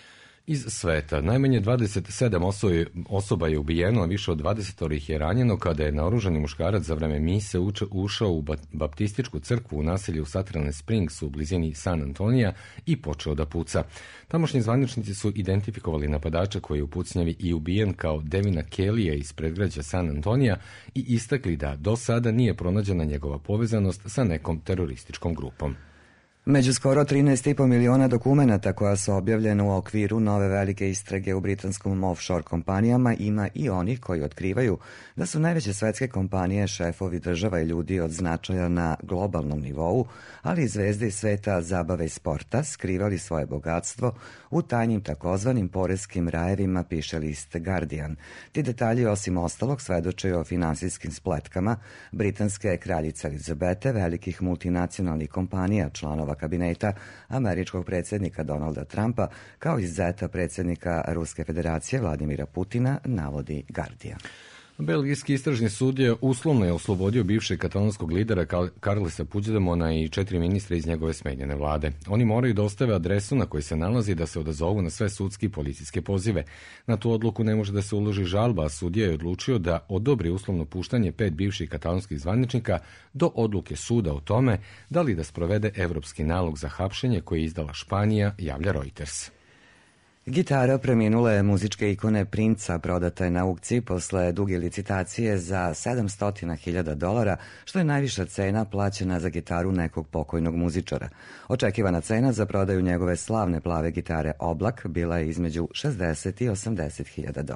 iz sveta. Najmanje 27 osoba je ubijeno, a više od 20 ih je ranjeno kada je naoružani muškarac za vreme mise ušao u baptističku crkvu u naselju Sutherland Springs u blizini San Antonija i počeo da puca. Tamošnji zvaničnici su identifikovali napadača koji je u pucnjavi i ubijen kao Devina Kellya iz predgrađa San Antonija i istakli da do sada nije pronađena njegova povezanost sa nekom terorističkom grupom. Među skoro 13,5 miliona dokumenata koja su objavljena u okviru nove velike istrage u britanskom offshore kompanijama ima i onih koji otkrivaju da su najveće svetske kompanije šefovi država i ljudi od značaja na globalnom nivou, ali i zvezde iz sveta zabave i sporta skrivali svoje bogatstvo u tajnim takozvanim poreskim rajevima, piše list Guardian. Ti detalji osim ostalog svedoče o finansijskim spletkama britanske kraljice Elizabete, velikih multinacionalnih kompanija, članova kabineta američkog predsjednika Donalda Trumpa, kao i zeta predsjednika Ruske federacije Vladimira Putina, navodi Guardian. Belgijski istražni sudija uslovno je oslobodio bivšeg katalonskog lidera Carlesa Puigdemona i 4 ministra iz njegove smenjene vlade. Oni moraju da ostave adresu na kojoj se nalazi da se odazovu na sve sudski i policijske pozive. Na tu odluku ne može da se uloži žalba, a sudija je odlučio da odobri uslovno puštanje 5 bivših katalonskih zvaničnika do odluke suda o tome da li da sprovede evropski nalog za hapšenje koji je izdala Španija, javlja Reuters. Gitara preminule muzičke ikone Princa prodata je na aukciji posle duge licitacije za $700.000, što je najviša cena plaćena za gitaru nekog pokojnog muzičara. Očekivana cena za prodaju njegove slavne plave gitare Oblak bila je između $60 i $80.000.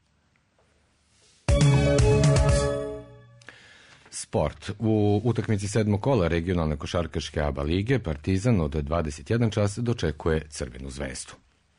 Sport. U utakmici 7. kola regionalne košarkaške ABA lige Partizan od 21 čas dočekuje Crvenu zvezdu.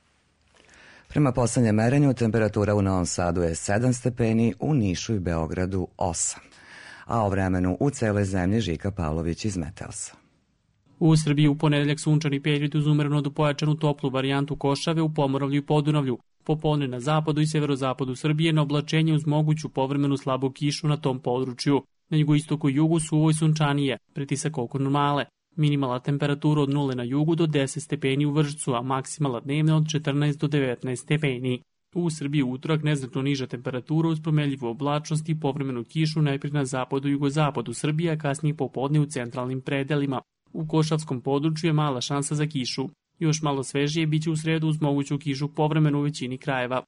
Prema poslednjem merenju, temperatura u Novom Sadu je 7 stepeni, u Nišu i Beogradu 8. A o vremenu u celoj zemlji Žika Pavlović iz Meteosa. U Srbiji u ponedeljak sunčani period uz umereno do pojačanu toplu varijantu košave u Pomoravlju i Podunavlju. Popodne na zapadu i severozapadu Srbije na oblačenje uz moguću povremenu slabu kišu na tom području. Na jugoistoku i jugu suvo i sunčanije, pritisak oko normale. Minimalna temperatura od 0 na jugu do 10 stepeni u Vršcu, a maksimala dnevna od 14 do 19 stepeni. U Srbiji utorak neznatno niža temperatura uz promenljivu oblačnost i povremenu kišu najprije na zapadu i jugozapadu Srbije, a kasnije popodne u centralnim predelima. U Košavskom području je mala šansa za kišu. Još malo svežije biće u sredu uz moguću kišu povremenu u većini krajeva.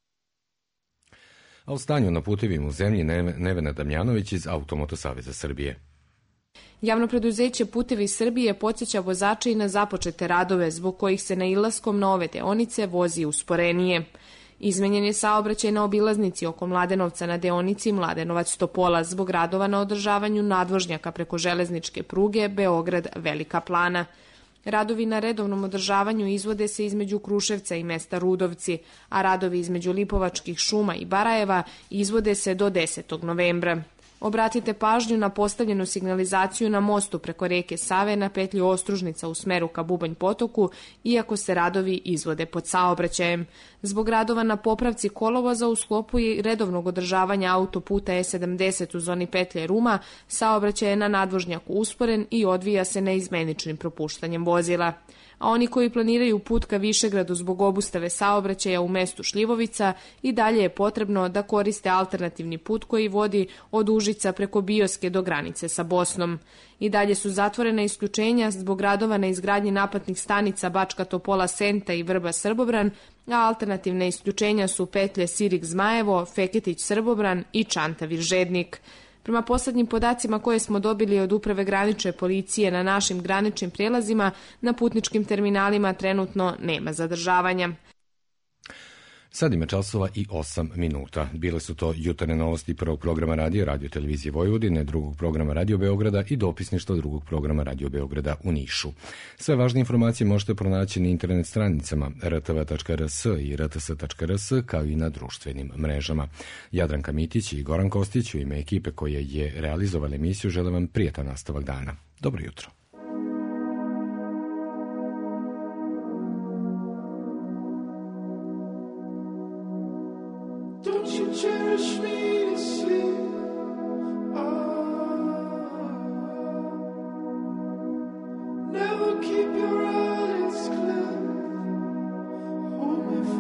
A o stanju na putevima u zemlji Nevena Damjanović iz Automoto Saveza Srbije. Javno preduzeće Putevi Srbije podsjeća vozače i na započete radove zbog kojih se na ilaskom na ove deonice vozi usporenije. Izmenjen je saobraćaj na obilaznici oko Mladenovca na deonici Mladenovac-Topola zbog radova na održavanju nadvožnjaka preko železničke pruge Beograd-Velika Plana. Radovi na redovnom održavanju izvode se između Kruševca i mesta Rudovci, a radovi između Lipovačkih šuma i Barajeva izvode se do 10. novembra. Obratite pažnju na postavljenu signalizaciju na mostu preko reke Save na petlju Ostružnica u smeru ka Bubanj potoku, iako se radovi izvode pod saobraćajem. Zbog radova na popravci kolovoza u sklopu i redovnog održavanja autoputa E70 u zoni petlje Ruma, saobraćaj je na nadvožnjaku usporen i odvija se neizmeničnim propuštanjem vozila. A oni koji planiraju put ka Višegradu zbog obustave saobraćaja u mestu Šljivovica i dalje je potrebno da koriste alternativni put koji vodi od Užica preko Bioske do granice sa Bosnom. I dalje su zatvorena isključenja zbog radova na izgradnji naplatnih stanica Bačka Topola Senta i Vrba Srbobran, a alternativne isključenja su petlje Sirik Zmajevo, Feketić Srbobran i Čantavir Žednik. Prema poslednjim podacima koje smo dobili od Uprave granične policije na našim graničnim prijelazima, na putničkim terminalima trenutno nema zadržavanja. Sad ima časova i 8 minuta. Bile su to jutarnje novosti prvog programa Radio televizije Vojvodine, drugog programa Radio Beograda i dopisništvo drugog programa Radio Beograda u Nišu. Sve važne informacije možete pronaći na internet stranicama rtv.rs i rts.rs kao i na društvenim mrežama. Jadranka Mitić i Goran Kostić u ime ekipe koja je realizovala emisiju žele vam prijatan nastavak dana. Dobro jutro. Don't you cherish me to sleep? Never keep your eyes clear. Hold me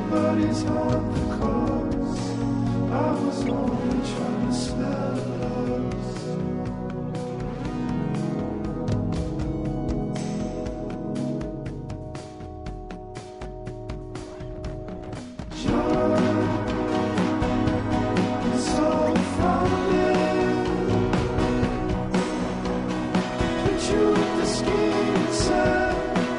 Everybody's on the coast. I was only trying to smell us. John, it's all from there. Put you in the skin inside.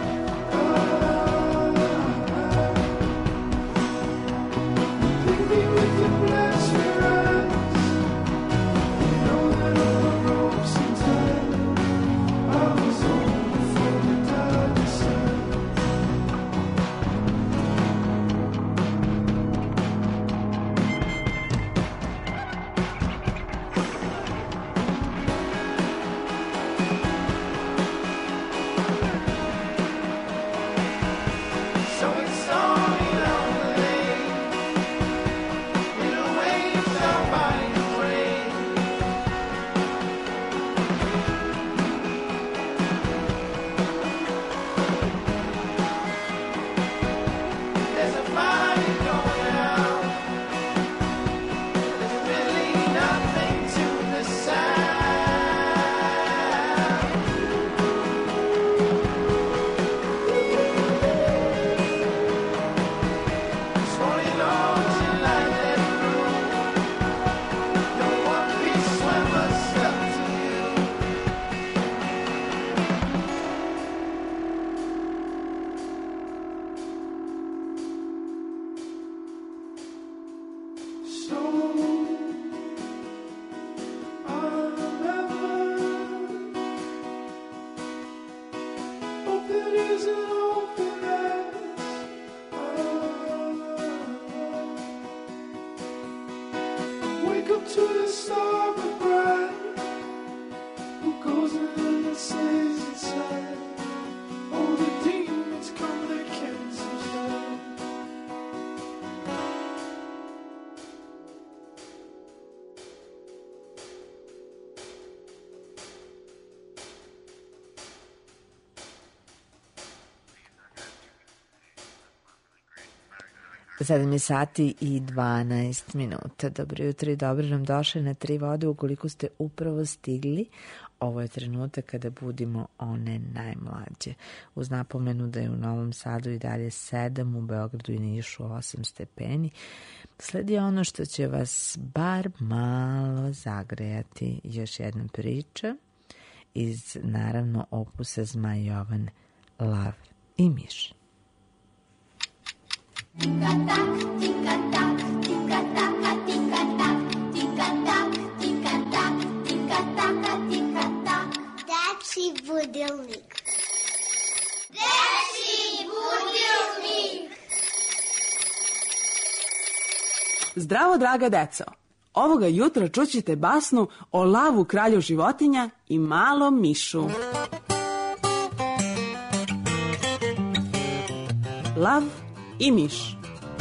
Sedam je sati i 12 minuta. Dobro jutro i dobro nam došli na Tri vode. Ukoliko ste upravo stigli, ovo je trenutak kada budimo one najmlađe. Uz napomenu da je u Novom Sadu i dalje 7, u Beogradu i Nišu 8 stepeni. Sledi ono što će vas bar malo zagrejati. Još jedna priča iz, naravno, opusa Zmaj Jovan, Lav i miš. Tika-tak, tika-tak, tika-taka, tika-tak, tika-tak, tika-tak, tika-taka, tika-tak. Dečji budilnik. Dečji budilnik. Zdravo, draga deco! Ovoga jutra čućete basnu o Lavu, kralju životinja, i malom mišu. Lav i miš.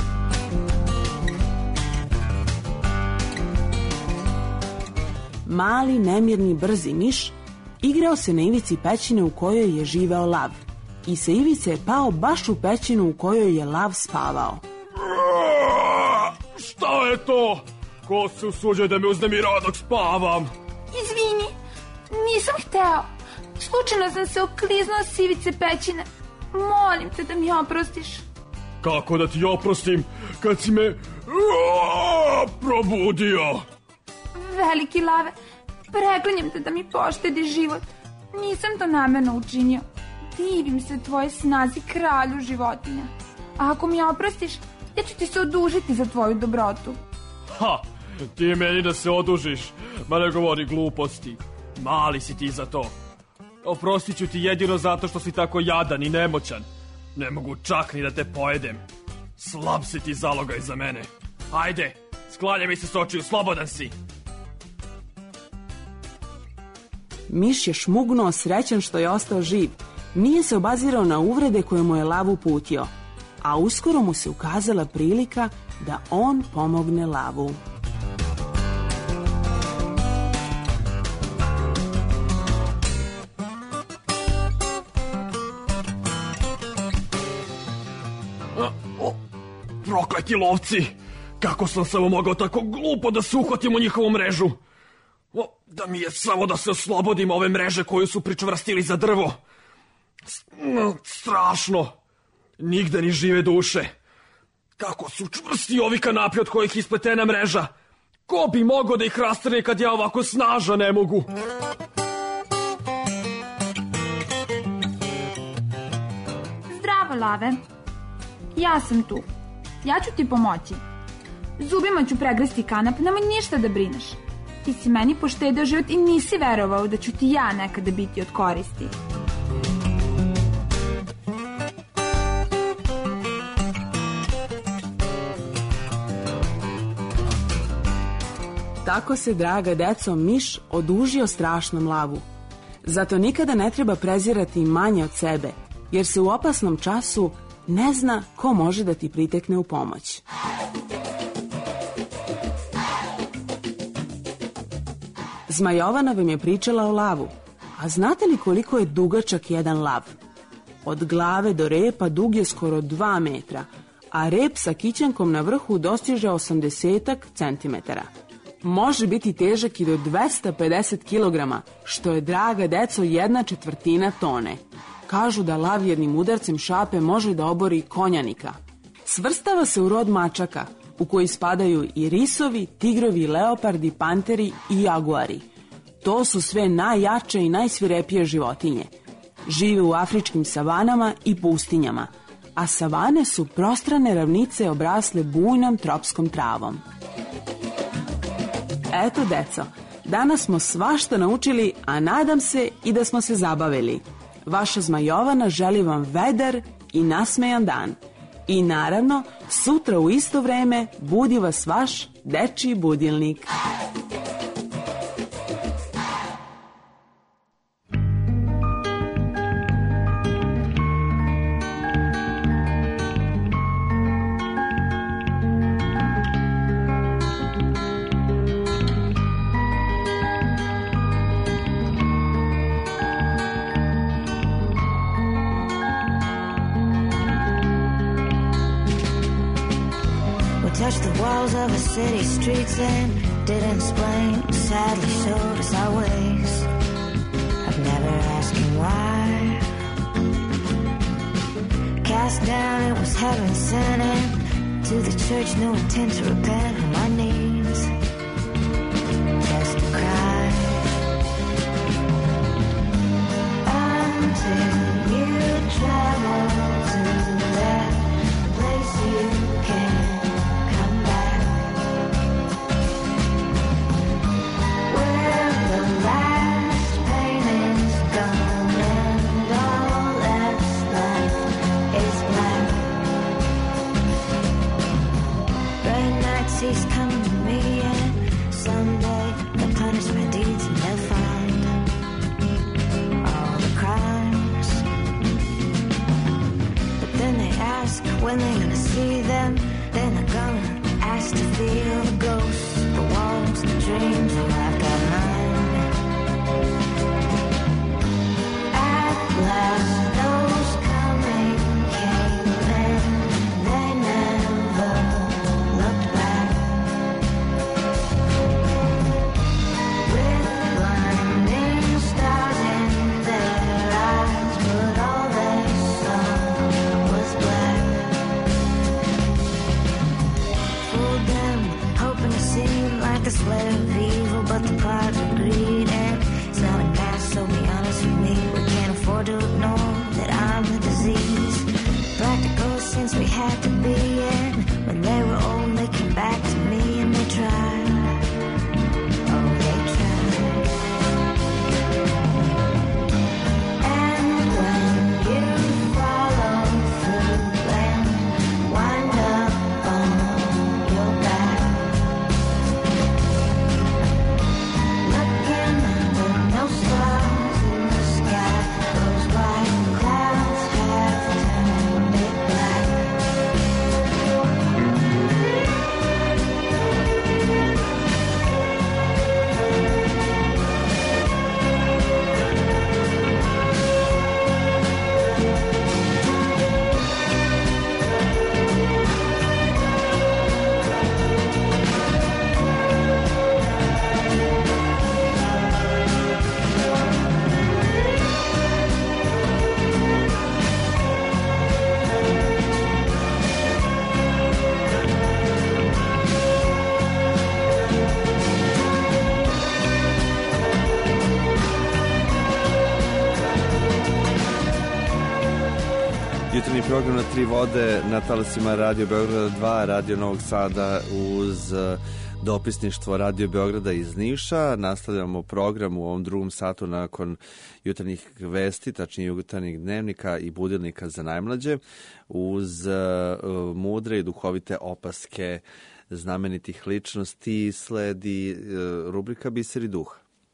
Mali, nemirni, brzi miš igrao se na ivici pećine u kojoj je živeo lav. I sa ivice je pao baš u pećinu u kojoj je lav spavao. Šta je to? Ko se usuđuje da me uznemira dok spavam? Izvini, nisam hteo. Slučajno sam se okliznuo s ivice pećine. Molim te da mi oprostiš. Kako da ti oprostim kad si me probudio? Veliki lave, preklinjem te da mi poštedi život. Nisam to namerno učinio. Divim se tvoje snazi, kralju životinja. A ako mi oprostiš, ja ću ti se odužiti za tvoju dobrotu. Ha, ti meni da se odužiš, ma ne govori gluposti. Mali si ti za to. Oprostit ću ti jedino zato što si tako jadan i nemoćan. Ne mogu čak ni da te pojedem. Slab si ti zalogaj za mene. Ajde, sklanjaj mi se s očiju, slobodan si. Miš je šmugnuo srećan što je ostao živ. Nije se obazirao na uvrede koje mu je lav uputio. A uskoro mu se ukazala prilika da on pomogne lavu. Prokleti lovci! Kako sam samo mogao tako glupo da se uhvatim u njihovu mrežu? Da mi je samo da se oslobodim ove mreže koju su pričvrstili za drvo. Strašno. Nigde ni žive duše. Kako su čvrsti ovi kanapi od kojih ispletena mreža. Ko bi mogao da ih rastrne kad ja ovako snažan ne mogu? Zdravo, Lave. Ja sam tu. Ja ću ti pomoći. Zubima ću pregresti kanap, nemoj ništa da brineš. Ti si meni poštedeo život i nisi verovao da ću ti ja nekada biti od koristi. Tako se, draga deco, miš odužio strašnom lavu. Zato nikada ne treba prezirati manje od sebe, jer se u opasnom času ne zna ko može da ti pritekne u pomoć. Zmajovana vam je pričala o lavu. A znate li koliko je dugačak jedan lav? Od glave do repa dug je skoro 2 metra, a rep sa kićankom na vrhu dostiže 80 centimetara. Može biti težak i do 250 kg, što je, draga deco, 1/4 tone. Kažu da lav jednim udarcem šape može da obori konjanika. Svrstava se u rod mačaka, u koji spadaju i risovi, tigrovi, leopardi, panteri i jaguari. To su sve najjače i najsvirepije životinje. Žive u afričkim savanama i pustinjama, a savane su prostrane ravnice obrasle bujnom tropskom travom. Eto, deco, danas smo svašta naučili, a nadam se i da smo se zabavili. Vaša Zmajovana želi vam vedar i nasmejan dan. I naravno, sutra u isto vreme budi vas vaš dečiji budilnik. Touched the walls of a city streets and didn't explain, sadly showed us our ways. I've never asked him why. Cast down, it was heaven sent, and to the church, no intent to repent. On my knees, just to cry. Until you travel to that place you can. He's coming Jutarnji program na tri vode na talasima Radio Beograda 2, Radio Novog Sada uz dopisništvo Radio Beograda iz Niša. Nastavljamo program u ovom drugom satu nakon jutarnjih vesti, tačnije jutarnjih dnevnika i budilnika za najmlađe, uz mudre i duhovite opaske znamenitih ličnosti. Sledi rubrika Biseri duha.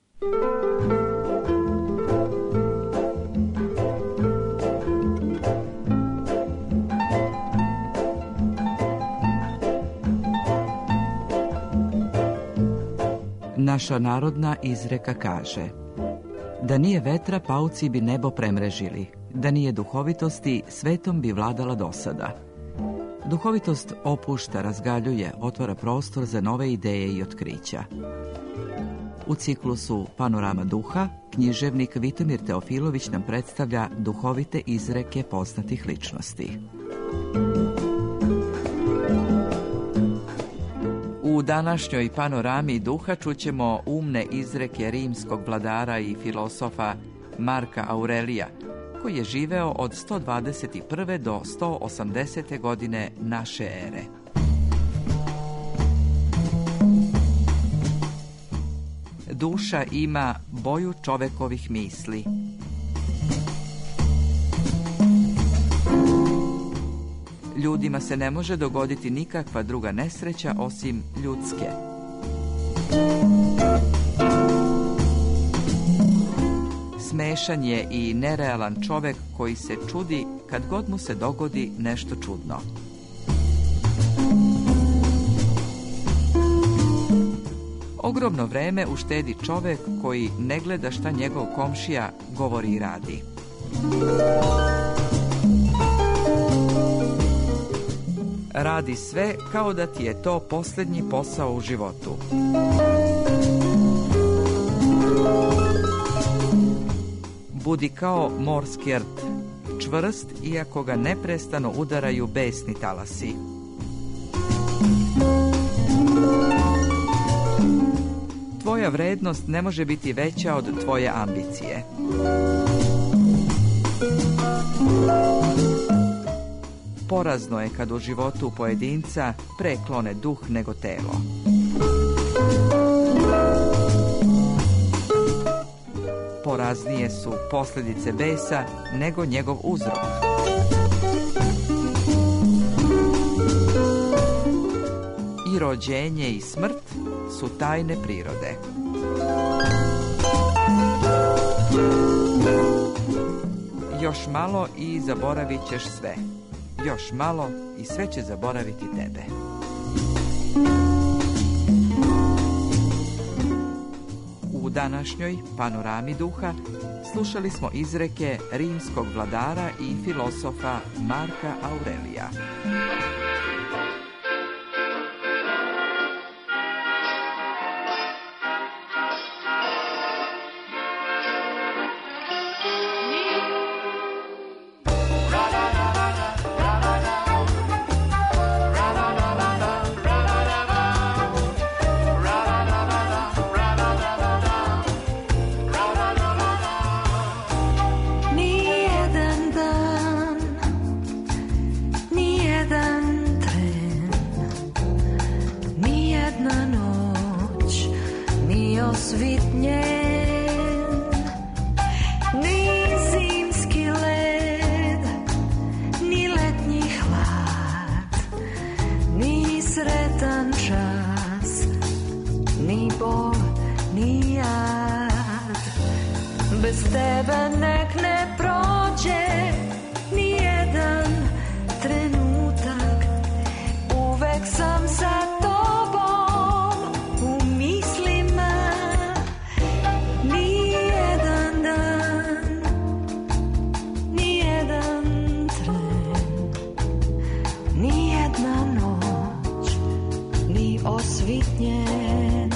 Naša narodna izreka kaže: da nije vetra, pauci bi nebo premrežili, da nije duhovitosti, svetom bi vladala dosada. Duhovitost opušta, razgaljuje, otvara prostor za nove ideje i otkrića. U ciklusu Panorama duha, književnik Vitomir Teofilović nam predstavlja duhovite izreke poznatih ličnosti. U današnjoj Panorami duha čućemo umne izreke rimskog vladara i filosofa Marka Aurelija, koji je živeo od 121. do 180. godine naše ere. Duša ima boju čovekovih misli. Ljudima se ne može dogoditi nikakva druga nesreća osim ljudske. Smešan je i nerealan čovek koji se čudi kad god mu se dogodi nešto čudno. Ogromno vreme uštedi čovek koji ne gleda šta njegov komšija govori i radi. Radi sve kao da ti je to posljednji posao u životu. Budi kao morski rt, čvrst iako ga neprestano udaraju besni talasi. Tvoja vrednost ne može biti veća od tvoje ambicije. Porazno je kad u životu pojedinca preklone duh nego telo. Poraznije su posljedice besa nego njegov uzrok. I rođenje i smrt su tajne prirode. Još malo i zaboravit ćeš sve. Još malo i sve će zaboraviti tebe. U današnjoj Panorami duha slušali smo izreke rimskog vladara i filosofa Marka Aurelija. Bez tebe nek ne prođe ni jedan trenutak. Uvek sam sa tobom u mislima. Ni jedan dan, ni jedan tren, ni jedna noć, ni osvitnjen.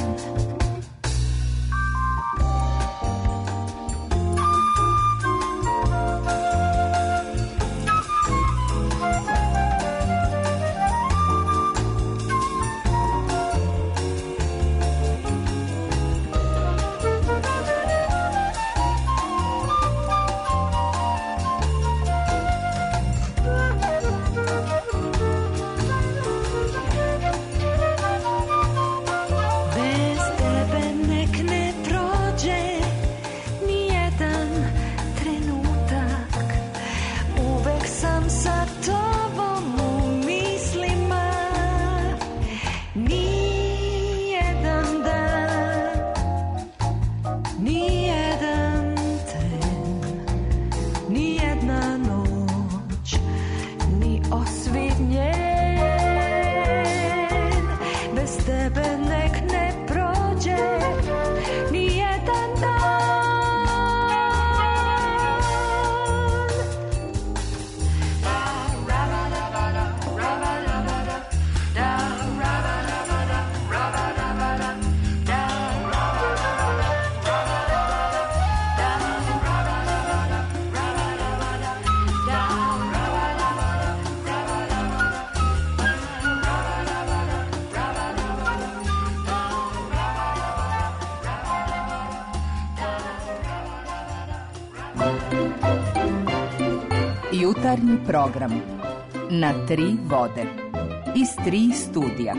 Jutarnji program na tri vode iz tri studija.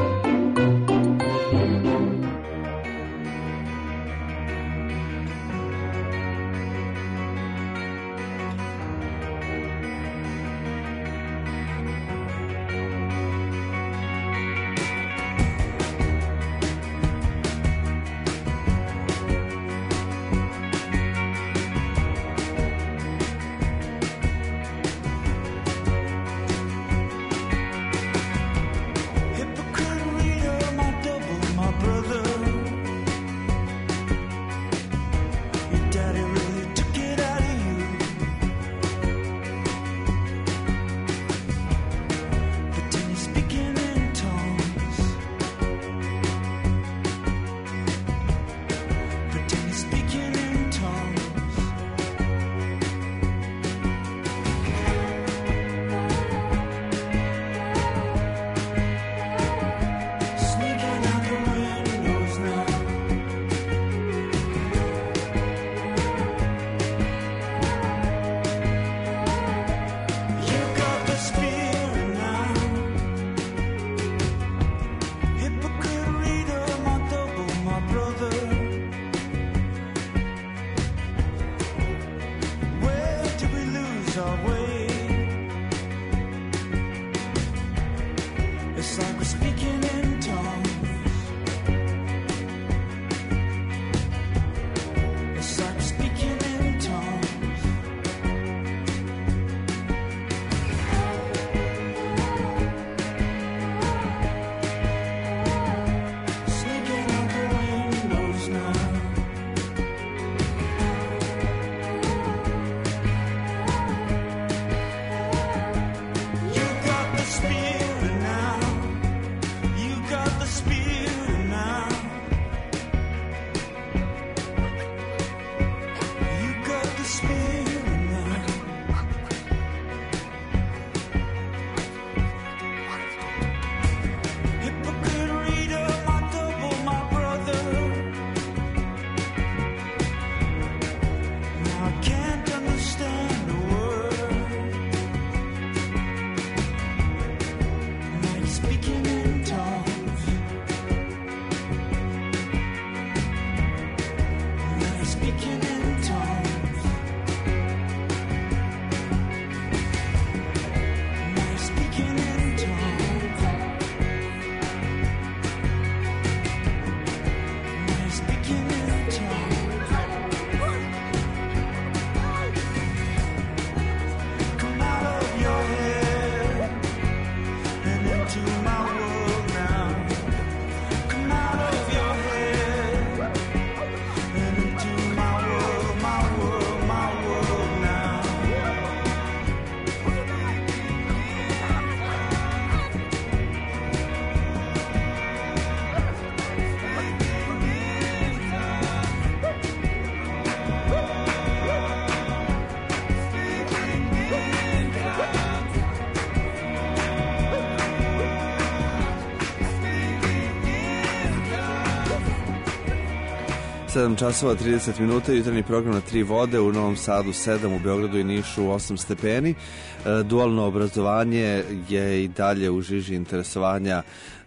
časova 30 minuta, jutarnji program na tri vode, u Novom Sadu 7, u Beogradu i Nišu 8 stepeni. Dualno obrazovanje je i dalje u žiži interesovanja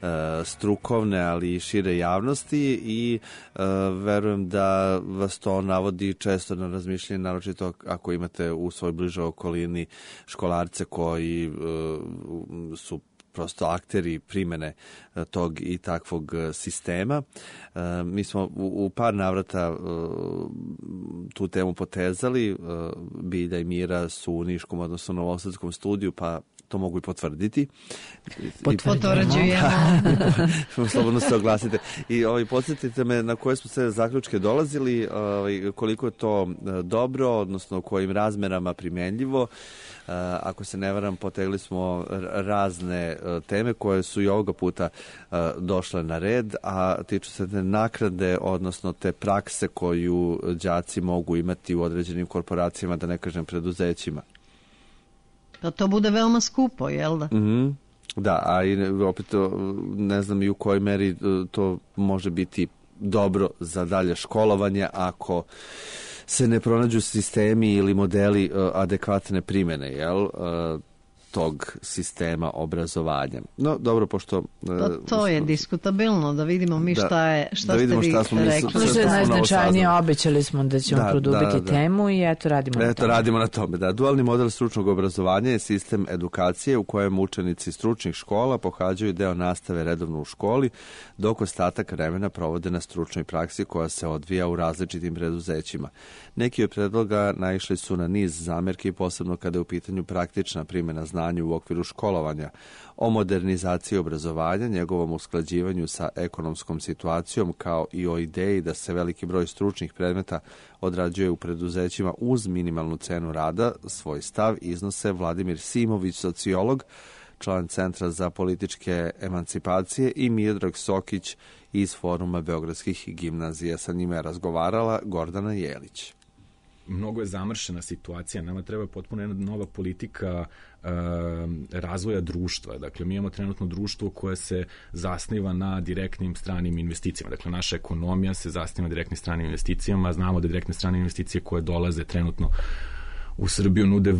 strukovne, ali i šire javnosti i verujem da vas to navodi često na razmišljanje, naročito ako imate u svojoj bližoj okolini školarce koji su prosto akteri primene tog i takvog sistema. Mi smo u par navrata tu temu potezali. Bilja i Mira su u Niškom, odnosno Novosadskom studiju, pa to mogu i potvrditi. Potvrđujemo. Slobodno se oglasite. I podsjetite me na koje smo sve zaključke dolazili, koliko je to dobro, odnosno kojim razmerama primenljivo. Ako se ne varam, potegli smo razne teme koje su i ovoga puta došle na red, a tiču se te naknade, odnosno te prakse koju đaci mogu imati u određenim korporacijama, da ne kažem preduzećima. Pa to bude veoma skupo, jel da? Mm-hmm. Da, a i opet ne znam i u kojoj meri to može biti dobro za dalje školovanje ako se ne pronađu sistemi ili modeli adekvatne primjene, jel? Tog sistema obrazovanja. No, dobro, pošto... to je diskutabilno, da vidimo mi šta ste vi rekli. Što je najznačajnije, obećali smo da ćemo produbiti temu i eto radimo na tome. Da. Dualni model stručnog obrazovanja je sistem edukacije u kojem učenici stručnih škola pohađaju deo nastave redovno u školi, dok ostatak vremena provode na stručnoj praksi koja se odvija u različitim preduzećima. Neki od predloga naišli su na niz zamerki, posebno kada je u pitanju praktična primjena znanja u okviru školovanja, o modernizaciji obrazovanja, njegovom usklađivanju sa ekonomskom situacijom, kao i o ideji da se veliki broj stručnih predmeta odrađuje u preduzećima uz minimalnu cenu rada. Svoj stav iznose Vladimir Simović, sociolog, član Centra za političke emancipacije, i Miodrag Sokić iz Foruma beogradskih gimnazija. Sa njima je razgovarala Gordana Jelić. Mnogo je zamršena situacija, nama treba potpuno jedna nova politika razvoja društva. Dakle, mi imamo trenutno društvo koje se zasniva na direktnim stranim investicijama. Dakle, naša ekonomija se zasniva na direktnim stranim investicijama. Znamo da direktne strane investicije koje dolaze trenutno u Srbiju nude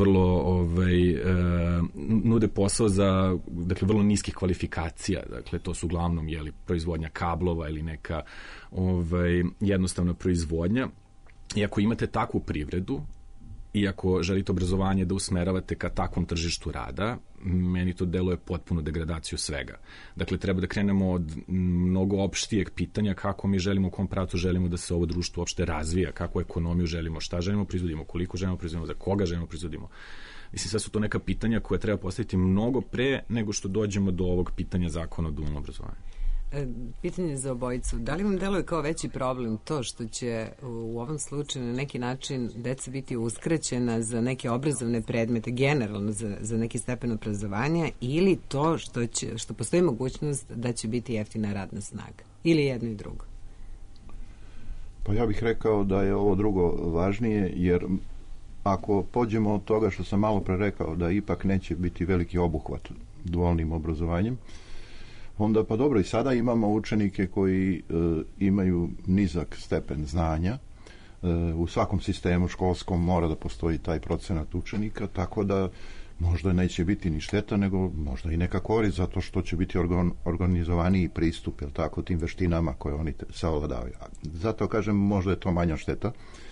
nude posao za, dakle, vrlo niskih kvalifikacija. Dakle, to su uglavnom proizvodnja kablova ili neka jednostavna proizvodnja. I ako imate takvu privredu i ako želite obrazovanje da usmeravate ka takvom tržištu rada, meni to deluje potpuno degradaciju svega. Dakle, treba da krenemo od mnogo opštijeg pitanja kako mi želimo, u kom pravcu želimo da se ovo društvo uopšte razvija, kakvu ekonomiju želimo, šta želimo proizvodimo, koliko želimo proizvodimo, za koga želimo proizvodimo. Mislim, sve su to neka pitanja koje treba postaviti mnogo pre nego što dođemo do ovog pitanja zakona o dualnom obrazovanju. Pitanje za obojicu. Da li vam deluje kao veći problem to što će u ovom slučaju na neki način deca biti uskraćena za neke obrazovne predmete, generalno za neki stepen obrazovanja, ili to što postoji mogućnost da će biti jeftina radna snaga? Ili jedno i drugo? Pa ja bih rekao da je ovo drugo važnije, jer ako pođemo od toga što sam malo pre rekao, da ipak neće biti veliki obuhvat dualnim obrazovanjem, onda pa dobro, i sada imamo učenike koji imaju nizak stepen znanja. U svakom sistemu školskom mora da postoji taj procenat učenika, tako da možda neće biti ni šteta, nego možda i neka korist, zato što će biti organizovaniji pristup, jel tako, tim veštinama koje oni savladavaju. Zato kažem, možda je to manja šteta,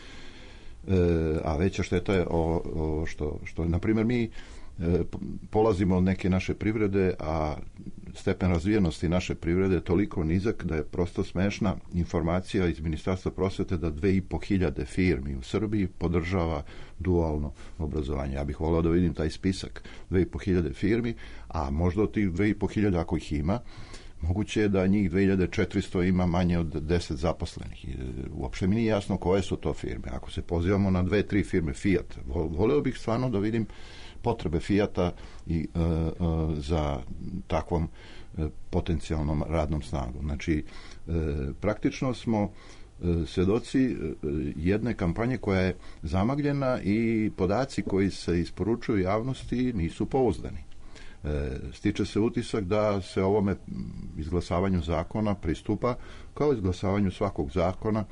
a veća šteta je što na primjer, mi polazimo od neke naše privrede, a stepen razvijenosti naše privrede je toliko nizak da je prosto smešna informacija iz Ministarstva prosvete da 2.500 firmi u Srbiji podržava dualno obrazovanje. Ja bih voleo da vidim taj spisak 2.500 firmi, a možda od tih 2.500, ako ih ima, moguće je da njih 2400 ima manje od 10 zaposlenih. Uopšte mi nije jasno koje su to firme. Ako se pozivamo na 2-3 firme, Fiat, voleo bih stvarno da vidim potrebe Fijata i za takvom potencijalnom radnom snagom. Znači, praktično smo svedoci jedne kampanje koja je zamagljena i podaci koji se isporučuju javnosti nisu pouzdani. Stiče se utisak da se ovome izglasavanju zakona pristupa kao izglasavanju svakog zakona.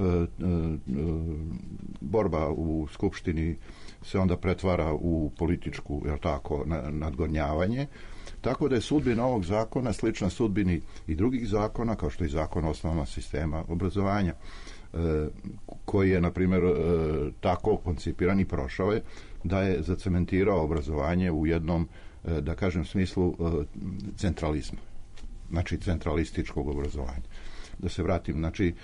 Borba u Skupštini se onda pretvara u političku, jel tako, nadgornjavanje. Tako da je sudbina ovog zakona slična sudbini i drugih zakona, kao što je zakon o osnovama sistema obrazovanja, koji je, na primjer, tako koncipiran i prošao je da je zacementirao obrazovanje u jednom, da kažem, smislu centralizma. Znači, centralističkog obrazovanja. Da se vratim, znači,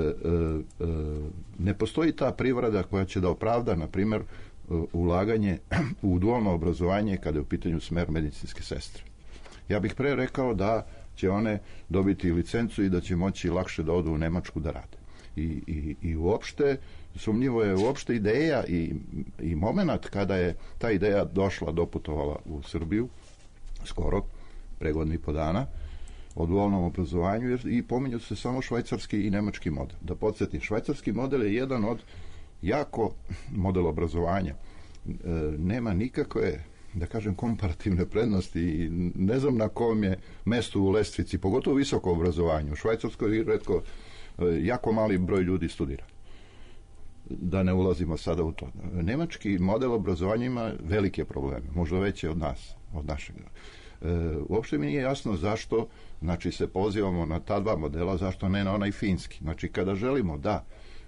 ne postoji ta privreda koja će da opravda, na primjer, ulaganje u dualno obrazovanje kada je u pitanju smer medicinske sestre. Ja bih pre rekao da će one dobiti licencu i da će moći lakše da odu u Nemačku da rade. I uopšte, sumnjivo je uopšte ideja i moment kada je ta ideja doputovala u Srbiju, skoro, pre godinu i po dana, o dualnom obrazovanju, i pominju se samo švajcarski i nemački model. Da podsjetim, švajcarski model je jedan od jako model obrazovanja. Nema nikakve, da kažem, komparativne prednosti i ne znam na kom je mestu u lestvici, pogotovo visoko obrazovanje. U Švajcarskoj retko, jako mali broj ljudi studira. da ne ulazimo sada u to. Nemački model obrazovanja ima velike probleme, možda veće od nas, od našeg. Uopšte mi nije jasno zašto, znači, se pozivamo na ta dva modela, zašto ne na onaj finski. Znači, kada želimo da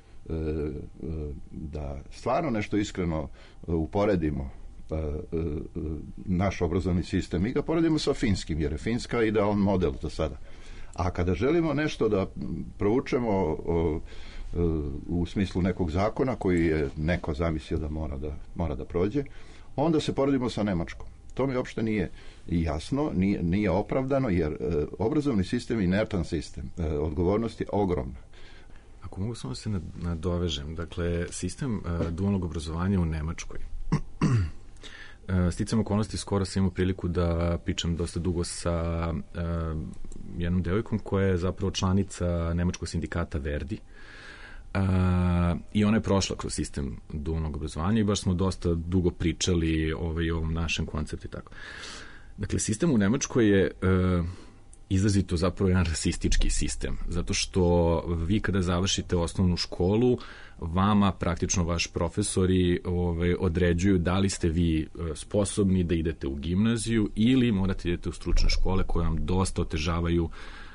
stvarno nešto iskreno uporedimo naš obrazovni sistem, mi ga poredimo sa finskim, jer je Finska idealan model za sada. A kada želimo nešto da proučemo u smislu nekog zakona koji je neko zamislio da mora da prođe, onda se poredimo sa Nemačkom. To mi uopšte nije jasno, nije opravdano, jer obrazovni sistem je inertan sistem. Odgovornost je ogromna. Ako mogu samo se nadovežem, dakle, sistem dualnog obrazovanja u Nemačkoj. Sticam okolnosti, skoro sam imao priliku da pričam dosta dugo sa jednom devojkom koja je zapravo članica nemačkog sindikata Verdi. I ona je prošla kroz sistem dualnog obrazovanja i baš smo dosta dugo pričali o ovom našem konceptu i tako. Dakle, sistem u Nemačkoj je izrazito zapravo jedan rasistički sistem, zato što vi kada završite osnovnu školu, vama praktično vaš profesori određuju da li ste vi sposobni da idete u gimnaziju ili morate idete u stručne škole koje vam dosta otežavaju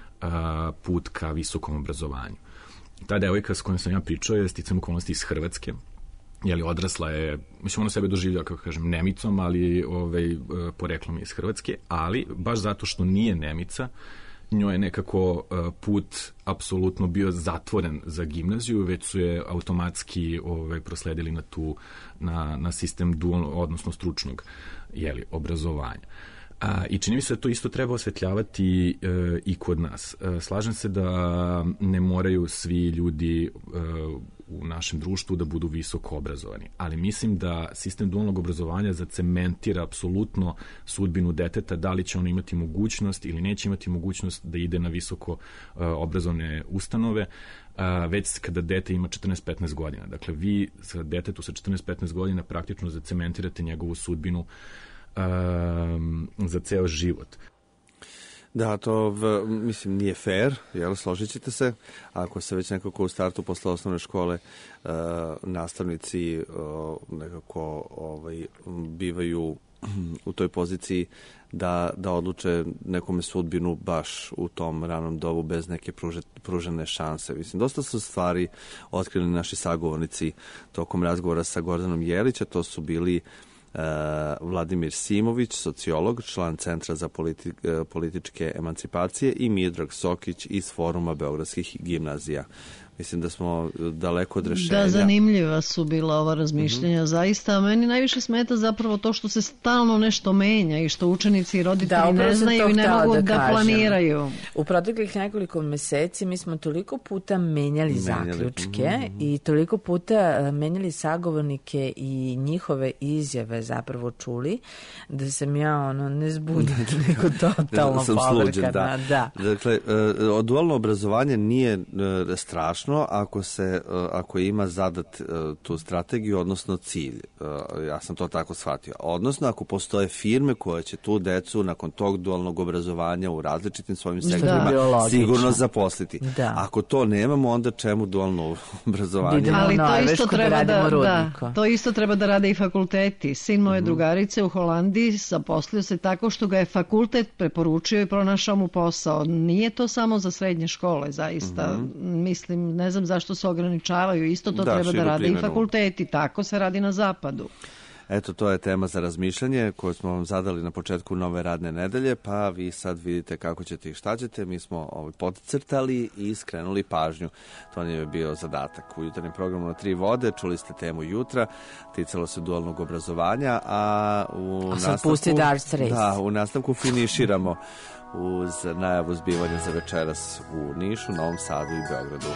put ka visokom obrazovanju. Ta devojka s kojom sam ja pričao je sticam okolnosti iz Hrvatske, odrasla je, mislim, ona sebe doživlja, kako kažem, Nemicom, ali poreklom je iz Hrvatske, ali baš zato što nije Nemica, njoj je nekako put apsolutno bio zatvoren za gimnaziju, već su je automatski prosledili na sistem dualnog, odnosno stručnog obrazovanja. I čini mi se da to isto treba osvetljavati i kod nas. Slažem se da ne moraju svi ljudi u našem društvu da budu visoko obrazovani, ali mislim da sistem dualnog obrazovanja zacementira apsolutno sudbinu deteta, da li će ono imati mogućnost ili neće imati mogućnost da ide na visoko obrazovne ustanove, već kada dete ima 14-15 godina. Dakle, vi sa detetu sa 14-15 godina praktično zacementirate njegovu sudbinu za ceo život. Da, to mislim nije fair, složit ćete se. Ako se već nekako u startu posle osnovne škole nastavnici nekako bivaju u toj poziciji da odluče nekome sudbinu baš u tom ranom dobu bez neke pružene šanse. Mislim, dosta su stvari otkrili naši sagovornici tokom razgovora sa Gordanom Jelić, a to su bili Vladimir Simović, sociolog, član Centra za političke emancipacije, i Miodrag Sokić iz Foruma beogradskih gimnazija. Mislim da smo daleko od rešenja. Da, zanimljiva su bila ova razmišljenja, zaista. Meni najviše smeta zapravo to što se stalno nešto menja i što učenici i roditelji ne znaju i ne mogu da planiraju. U proteklih nekoliko meseci mi smo toliko puta menjali zaključke i toliko puta menjali sagovornike i njihove izjave zapravo čuli, da sam ja ne zbunjena, nego totalno povrkana. Da. Dakle, dualno obrazovanje nije strašno ako ima zadat tu strategiju, odnosno cilj. Ja sam to tako shvatio. Odnosno, ako postoje firme koje će tu decu nakon tog dualnog obrazovanja u različitim svojim sektorima sigurno zaposliti. Da. Ako to nemamo, onda čemu dualno obrazovanje? Ali to isto treba da rade i fakulteti. Sin moje drugarice u Holandiji zaposlio se tako što ga je fakultet preporučio i pronašao mu posao. Nije to samo za srednje škole, zaista. Mislim, ne znam zašto se ograničavaju, isto to treba da rade i fakulteti, tako se radi na zapadu. Eto, to je tema za razmišljanje koju smo vam zadali na početku nove radne nedelje, pa vi sad vidite kako ćete i šta ćete. Mi smo podcrtali i skrenuli pažnju. To nije bio zadatak. U jutarnjem programu Na tri vode čuli ste temu jutra, ticalo se dualnog obrazovanja, a u nastavku finiširamo uz najavu zbivanja za večeras u Nišu, Novom Sadu i Beogradu.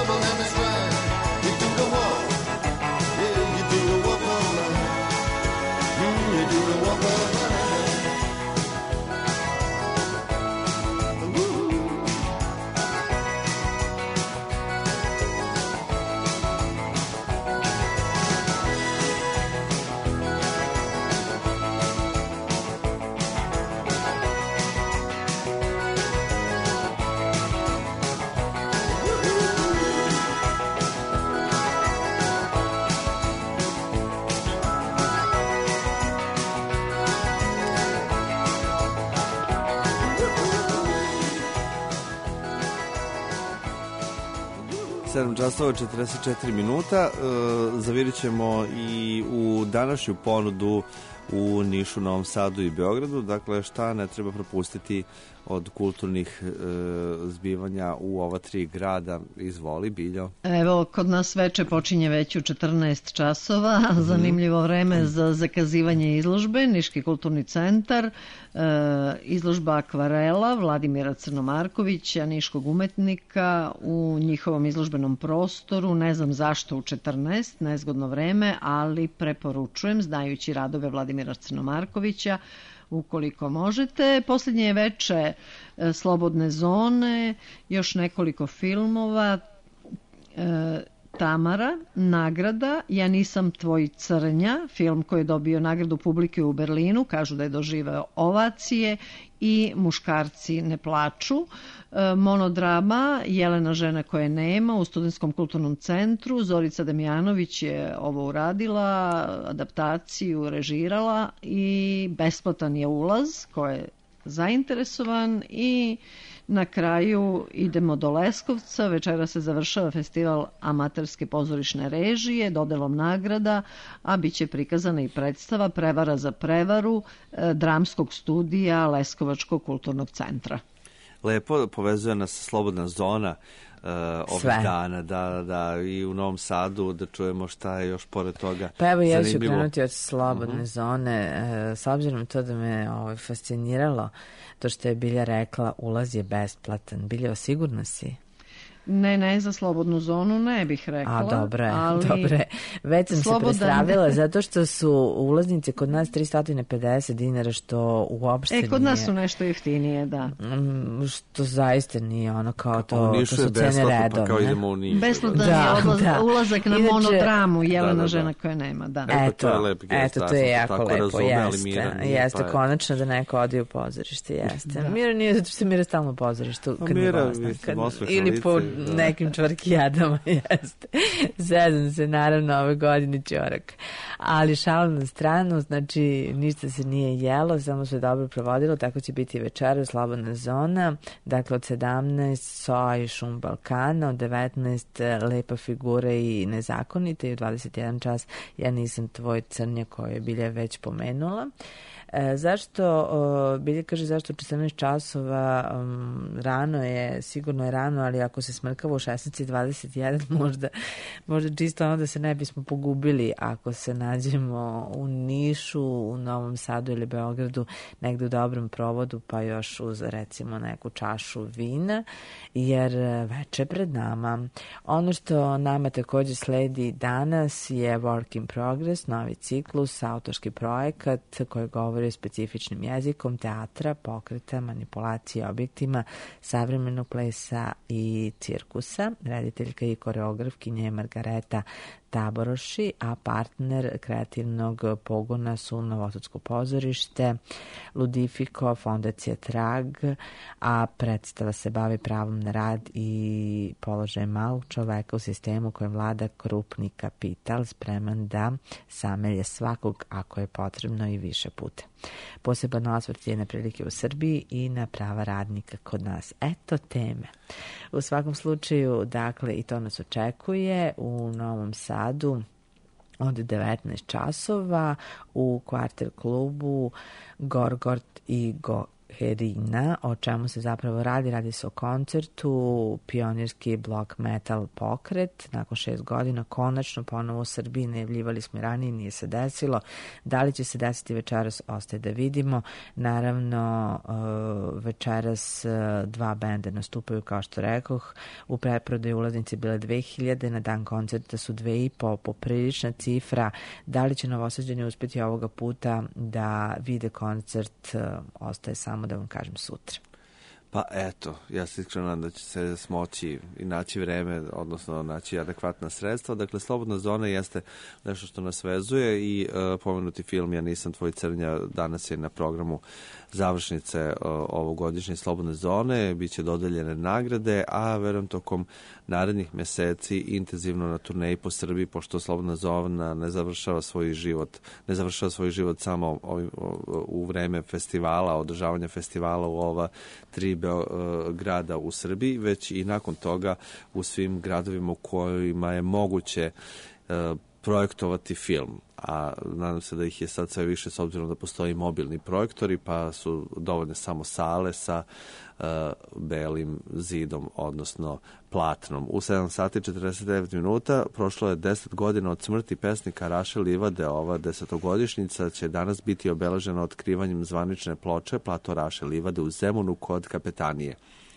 trouble and it's right. You do the walk, yeah, you do the walk of life. You do the walk of life. 7 časova 44 minuta. Zavirit ćemo i u današnju ponudu u Nišu, Novom Sadu i Beogradu. Dakle, šta ne treba propustiti od kulturnih zbivanja u ova 3 grada? Izvoli, Biljo. Evo, kod nas veče počinje već u 14 časova. Zanimljivo vreme za zakazivanje izložbe. Niški kulturni centar, izložba akvarela Vladimira Crnomarkovića, niškog umetnika u njihovom izložbenom prostoru. Ne znam zašto u 14, nezgodno vreme, ali preporučujem, znajući radove Vladimira Crnomarkovića, ukoliko možete. Posljednje je veče Slobodne zone, još nekoliko filmova, Tamara, nagrada, Ja nisam tvoj crnja, film koji je dobio nagradu publike u Berlinu, kažu da je doživeo ovacije, i Muškarci ne plaču, monodrama Jelena žena koje nema u Studentskom kulturnom centru. Zorica Damjanović je ovo uradila, adaptaciju režirala i besplatan je ulaz ko je zainteresovan. I na kraju idemo do Leskovca, večera se završava festival amaterske pozorišne režije dodelom nagrada, a bit će prikazana i predstava Prevara za prevaru dramskog studija Leskovačkog kulturnog centra. Lepo povezuje nas Slobodna zona ovih dana, da, i u Novom Sadu, da čujemo šta je još pored toga. Pa evo, ja ću krenuti od Slobodne zone, s obzirom to da me fasciniralo to što je Bilja rekla, ulaz je besplatan. Bilja, sigurno si? Ne, za Slobodnu zonu ne bih rekla. Dobre. Već sam se prestravila, zato što su ulaznice kod nas 350 dinara, što uopšte nije... Kod nas su nešto jeftinije, da. Što zaista nije ono kao to su cene redovne. Pa kao idemo u Niš. Besplatan je ulazak na monodramu Jelena žena koja nema, da. Eto, to je jako lepo, jeste, konačno da neko ode u pozorište, jeste. Mira nije, zato što Mira stalno u pozorištu. Mira, ili po nekim čvarkijadama, jeste. Zezam se, naravno, ove godine ćorak. Ali šalim na stranu, znači ništa se nije jelo, samo se dobro provodilo, tako će biti večera Slobodna zona, dakle od 17 Soa i šum Balkana, od 19 Lepa figura i nezakonite, i u 21 čas Ja nisam tvoj crnja, koje je Bilja već pomenula. Zašto, Bilja kaže zašto 14 časova, rano je, sigurno je rano, ali ako se smrkava u 16:21, možda čisto ono da se ne bismo pogubili ako se nađemo u Nišu, u Novom Sadu ili Beogradu, negde u dobrom provodu, pa još uz recimo neku čašu vina, jer veče pred nama. Ono što nama također sledi danas je Work in Progress, novi ciklus, autorski projekat koji govori o specifičnim jezikom teatra, pokreta, manipulacije objektima, savremenog plesa i cirkusa. Rediteljka i koreografkinja je Margareta Taboroši, a partner kreativnog pogona su Novosadsko pozorište, Ludifiko, Fondacija Trag, a predstava se bavi pravom na rad i položaj malog čoveka u sistemu kojem vlada krupni kapital, spreman da samelje svakog ako je potrebno i više puta. Poseban osvrt je na prilike u Srbiji i na prava radnika kod nas. Eto teme. U svakom slučaju, dakle, i to nas očekuje u Novom Sadu od 19 časova u Kvarter klubu Gorgort i Rina. O čemu se zapravo radi? Radi se o koncertu, pionirski block metal pokret. Nakon 6 godina konačno ponovo u Srbiji, najavljivali smo i ranije, nije se desilo. Da li će se desiti večeras, ostaje da vidimo. Naravno, večeras 2 benda nastupaju, kao što rekoh. U preprodaju ulaznici bile 2000, na dan koncerta su 2,5, poprilična cifra. Da li će Novosađani uspjeti ovoga puta da vide koncert, ostaje samo da vam kažem sutra. Pa eto, ja se iskreno nadam da će se smoći i naći vreme, odnosno naći adekvatna sredstva. Dakle, Slobodna zona jeste nešto što nas vezuje i pomenuti film Ja nisam tvoj crnja danas je na programu završnice ovogodišnje Slobodne zone. Biće dodeljene nagrade, a verujem tokom narednih meseci intenzivno na turneji po Srbiji, pošto Slobodna zona ne završava svoj život samo u vreme festivala, održavanja festivala u ova 3 grada u Srbiji, već i nakon toga u svim gradovima u kojima je moguće projektovati film. A nadam se da ih je sad sve više, s obzirom da postoji mobilni projektori, pa su dovoljne samo sale sa belim zidom, odnosno platnom. U 7 sati 49 minuta prošlo je 10 godina od smrti pesnika Raše Livade. Ova 10-godišnjica će danas biti obeležena otkrivanjem zvanične ploče Plato Raše Livade u Zemunu kod Kapetanije.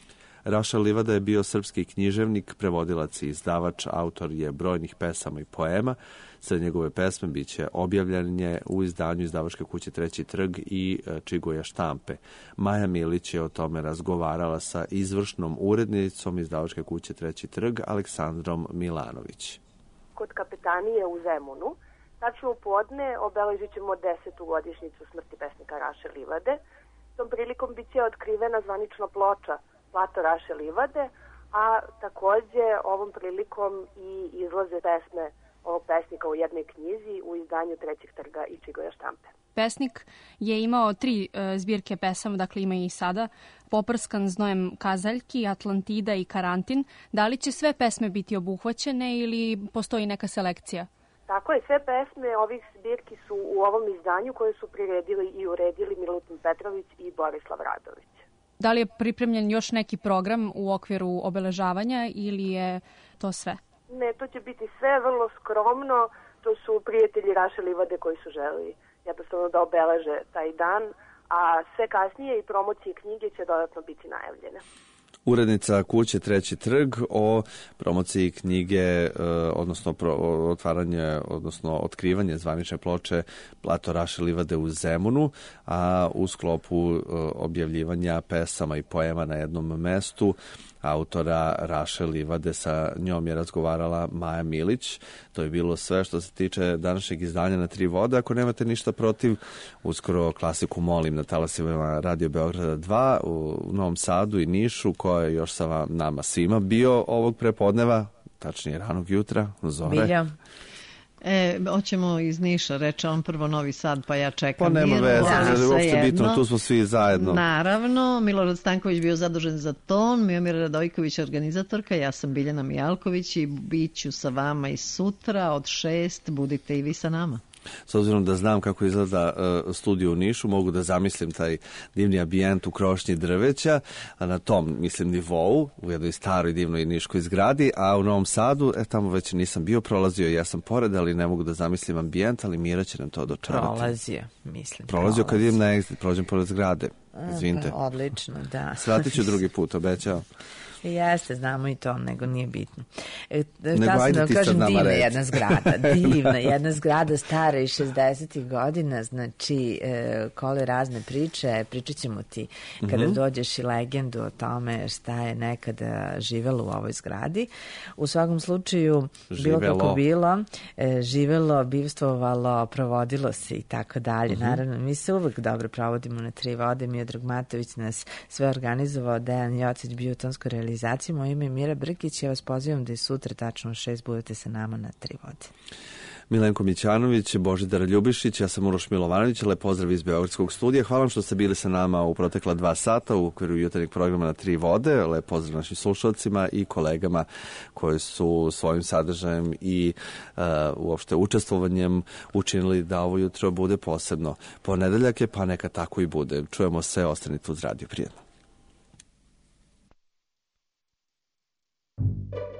Raša Livada je bio srpski književnik, prevodilac i izdavač, autor je brojnih pesama i poema. Sve njegove pesme biće objavljanje u izdanju izdavačke kuće Treći trg i Čigoja štampe. Maja Milić je o tome razgovarala sa izvršnom urednicom izdavačke kuće Treći trg, Aleksandrom Milanović. Kod Kapetanije u Zemunu, tačno u podne, obeležit ćemo 10. godišnjicu smrti pesnika Raše Livade. Tom prilikom bit će otkrivena zvanična ploča Plato Raše Livade, a takođe ovom prilikom i izlaze pesme ovog pesnika u jednoj knjizi u izdanju Trećeg trga i Čigoja štampe. Pesnik je imao 3 zbirke pesama, dakle ima i sada, Poprskan znojem kazaljki, Atlantida i Karantin. Da li će sve pesme biti obuhvaćene ili postoji neka selekcija? Tako je, sve pesme ovih zbirki su u ovom izdanju koje su priredili i uredili Milutin Petrović i Borislav Radović. Da li je pripremljen još neki program u okviru obeležavanja ili je to sve? Ne, to će biti sve vrlo skromno. To su prijatelji Raše Livade koji su želeli jednostavno da obeleže taj dan, a sve kasnije i promocije knjige će dodatno biti najavljene. Urednica kuće Treći trg o promociji knjige, odnosno otvaranje, odnosno otkrivanje zvanične ploče Plato Raše Livade u Zemunu, a u sklopu objavljivanja pesama i poema na jednom mestu autora Raše Livade. Sa njom je razgovarala Maja Milić. To je bilo sve što se tiče današnjeg izdanja na 3 vode. Ako nemate ništa protiv, uskoro klasiku molim na talasima Radio Beograda 2 u Novom Sadu i Nišu, ko je još sa nama svima bio ovog prepodneva, tačnije ranog jutra, Zore. Bilja. Hoćemo iz Niša, reče on prvo Novi Sad, pa ja čekam. Pa nema veze, uopšte bitno, tu smo svi zajedno. Naravno, Milorad Stanković bio zadužen za ton, Miomir Radojković organizatorka, ja sam Biljana Mijalković i bit ću sa vama i sutra od 6, budite i vi sa nama. S obzirom da znam kako izgleda studio u Nišu, mogu da zamislim taj divni ambijent u krošnji drveća, a na tom, mislim, nivou, u jednoj staroj divnoj niškoj zgradi, a u Novom Sadu, tamo već nisam bio, prolazio, ja sam pored, ali ne mogu da zamislim ambijent, ali Mira će nam to dočarati. Prolazio kad idem na exit, prođem pored zgrade. Izvinite. Odlično, da. Svatit ću drugi put, obećao. Jeste, znamo i to, nego nije bitno. Nego ajde ti sad nama reći. Divna jedna zgrada, divna jedna zgrada stara iz 60. godina, znači kole razne priče, pričat ćemo ti kada dođeš i legendu o tome šta je nekada živelo u ovoj zgradi. U svakom slučaju, bilo kako bilo, živelo, bivstvovalo, provodilo se i tako dalje. Naravno, mi se uvek dobro provodimo na 3 vode, Miodrag Matović nas sve organizovao, Dejan Jocić bio u tonskoj realizaciji. Moje ime je Mira Brkić, ja vas pozivam da i sutra tačno 6 budete sa nama na 3 vode. Milenko Mićanović, Božidar Ljubišić, ja sam Uroš Milovanović, lep pozdrav iz Beogradskog studija. Hvala vam što ste bili sa nama u protekla 2 sata u okviru jutarnjeg programa Na 3 vode. Lep pozdrav našim slušalcima i kolegama koji su svojim sadržajem i uopšte učestvovanjem učinili da ovo jutro bude posebno. Ponedeljak je, pa neka tako i bude. Čujemo se, ostanite uz radio. Prijetno.